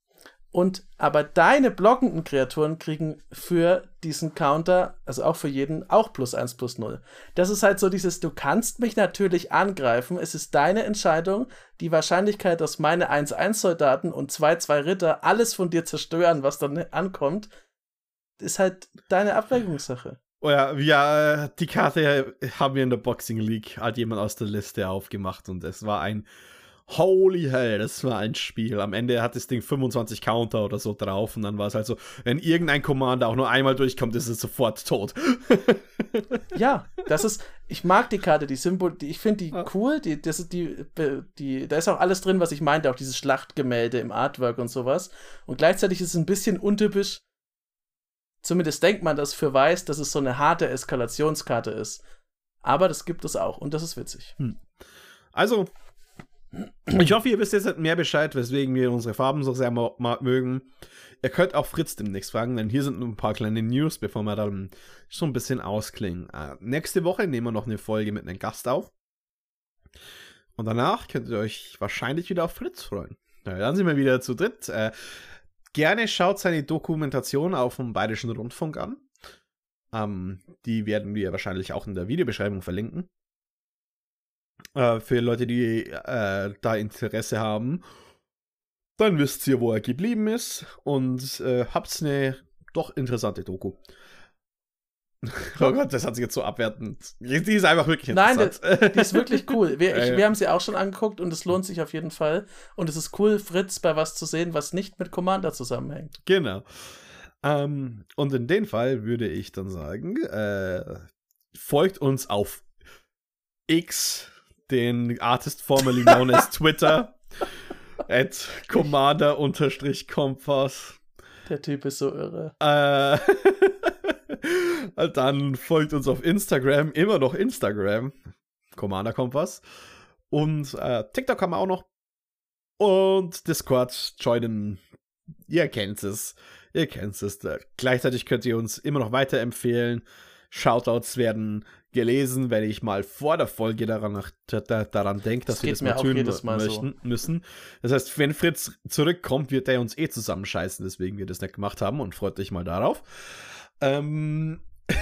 [SPEAKER 2] Und aber deine blockenden Kreaturen kriegen für diesen Counter, also auch für jeden, auch plus eins plus null. Das ist halt so dieses, du kannst mich natürlich angreifen, es ist deine Entscheidung, die Wahrscheinlichkeit, dass meine eins eins Soldaten und zwei zwei Ritter alles von dir zerstören, was dann ankommt, ist halt deine Abwägungssache.
[SPEAKER 1] Oh ja, ja, die Karte haben wir in der Boxing League, hat jemand aus der Liste aufgemacht und es war ein Holy hell, das war ein Spiel. Am Ende hat das Ding fünfundzwanzig Counter oder so drauf und dann war es halt so, wenn irgendein Commander auch nur einmal durchkommt, ist es sofort tot.
[SPEAKER 2] Ja, das ist, ich mag die Karte, die Symbol, die, ich finde die cool, die, das ist die, die, da ist auch alles drin, was ich meinte, auch dieses Schlachtgemälde im Artwork und sowas. Und gleichzeitig ist es ein bisschen untypisch, zumindest denkt man das für Weiß, dass es so eine harte Eskalationskarte ist. Aber das gibt es auch und das ist witzig.
[SPEAKER 1] Hm. Also, ich hoffe, ihr wisst jetzt mehr Bescheid, weswegen wir unsere Farben so sehr mögen. Ihr könnt auch Fritz demnächst fragen, denn hier sind nur ein paar kleine News, bevor wir dann so ein bisschen ausklingen. Äh, nächste Woche nehmen wir noch eine Folge mit einem Gast auf. Und danach könnt ihr euch wahrscheinlich wieder auf Fritz freuen. Ja, dann sind wir wieder zu dritt. Äh, gerne schaut seine Dokumentation auf dem Bayerischen Rundfunk an. Ähm, die werden wir wahrscheinlich auch in der Videobeschreibung verlinken. Äh, für Leute, die äh, da Interesse haben, dann wisst ihr, wo er geblieben ist und äh, habt eine doch interessante Doku. Oh Gott, das hat sich jetzt so abwertend. Die ist einfach wirklich interessant.
[SPEAKER 2] Nein, die, die ist wirklich cool. Wir, ich, wir haben sie auch schon angeguckt und es lohnt sich auf jeden Fall. Und es ist cool, Fritz bei was zu sehen, was nicht mit Commander zusammenhängt.
[SPEAKER 1] Genau. Ähm, und in dem Fall würde ich dann sagen, äh, folgt uns auf X, den Artist formerly known as Twitter, at Commander-Kompass.
[SPEAKER 2] Der Typ ist so irre.
[SPEAKER 1] Äh, dann folgt uns auf Instagram, immer noch Instagram, Commander Kompass. Und äh, TikTok haben wir auch noch. Und Discord joinen. Ihr kennt es. Ihr kennt es. Da. Gleichzeitig könnt ihr uns immer noch weiterempfehlen. Shoutouts werden gelesen, wenn ich mal vor der Folge daran, daran denke, dass das wir das mal tun mal möchten, so. müssen. Das heißt, wenn Fritz zurückkommt, wird er uns eh zusammenscheißen, deswegen wir das nicht gemacht haben und freut euch mal darauf. Ähm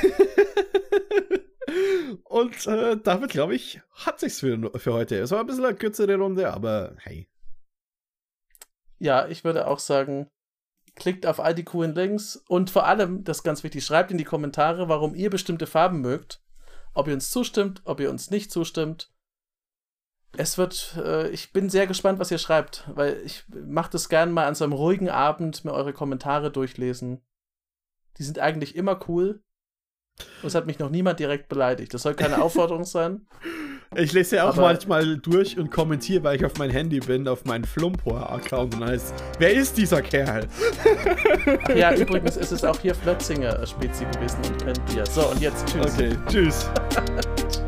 [SPEAKER 1] und äh, damit, glaube ich, hat sich's für, für heute. Es war ein bisschen eine kürzere Runde, aber hey.
[SPEAKER 2] Ja, ich würde auch sagen, klickt auf all die coolen Links und vor allem, das ist ganz wichtig, schreibt in die Kommentare, warum ihr bestimmte Farben mögt. Ob ihr uns zustimmt, ob ihr uns nicht zustimmt. Es wird, äh, ich bin sehr gespannt, was ihr schreibt, weil ich mache das gerne mal an so einem ruhigen Abend, mir eure Kommentare durchlesen. Die sind eigentlich immer cool. Und es hat mich noch niemand direkt beleidigt. Das soll keine Aufforderung sein.
[SPEAKER 1] Ich lese ja auch aber manchmal durch und kommentiere, weil ich auf mein Handy bin, auf meinen Flumpor-Account und heißt, wer ist dieser Kerl?
[SPEAKER 2] Ach ja, übrigens ist es auch hier Flötzinger Spezi gewesen und kennt ihr. So, und jetzt tschüss.
[SPEAKER 1] Okay, tschüss.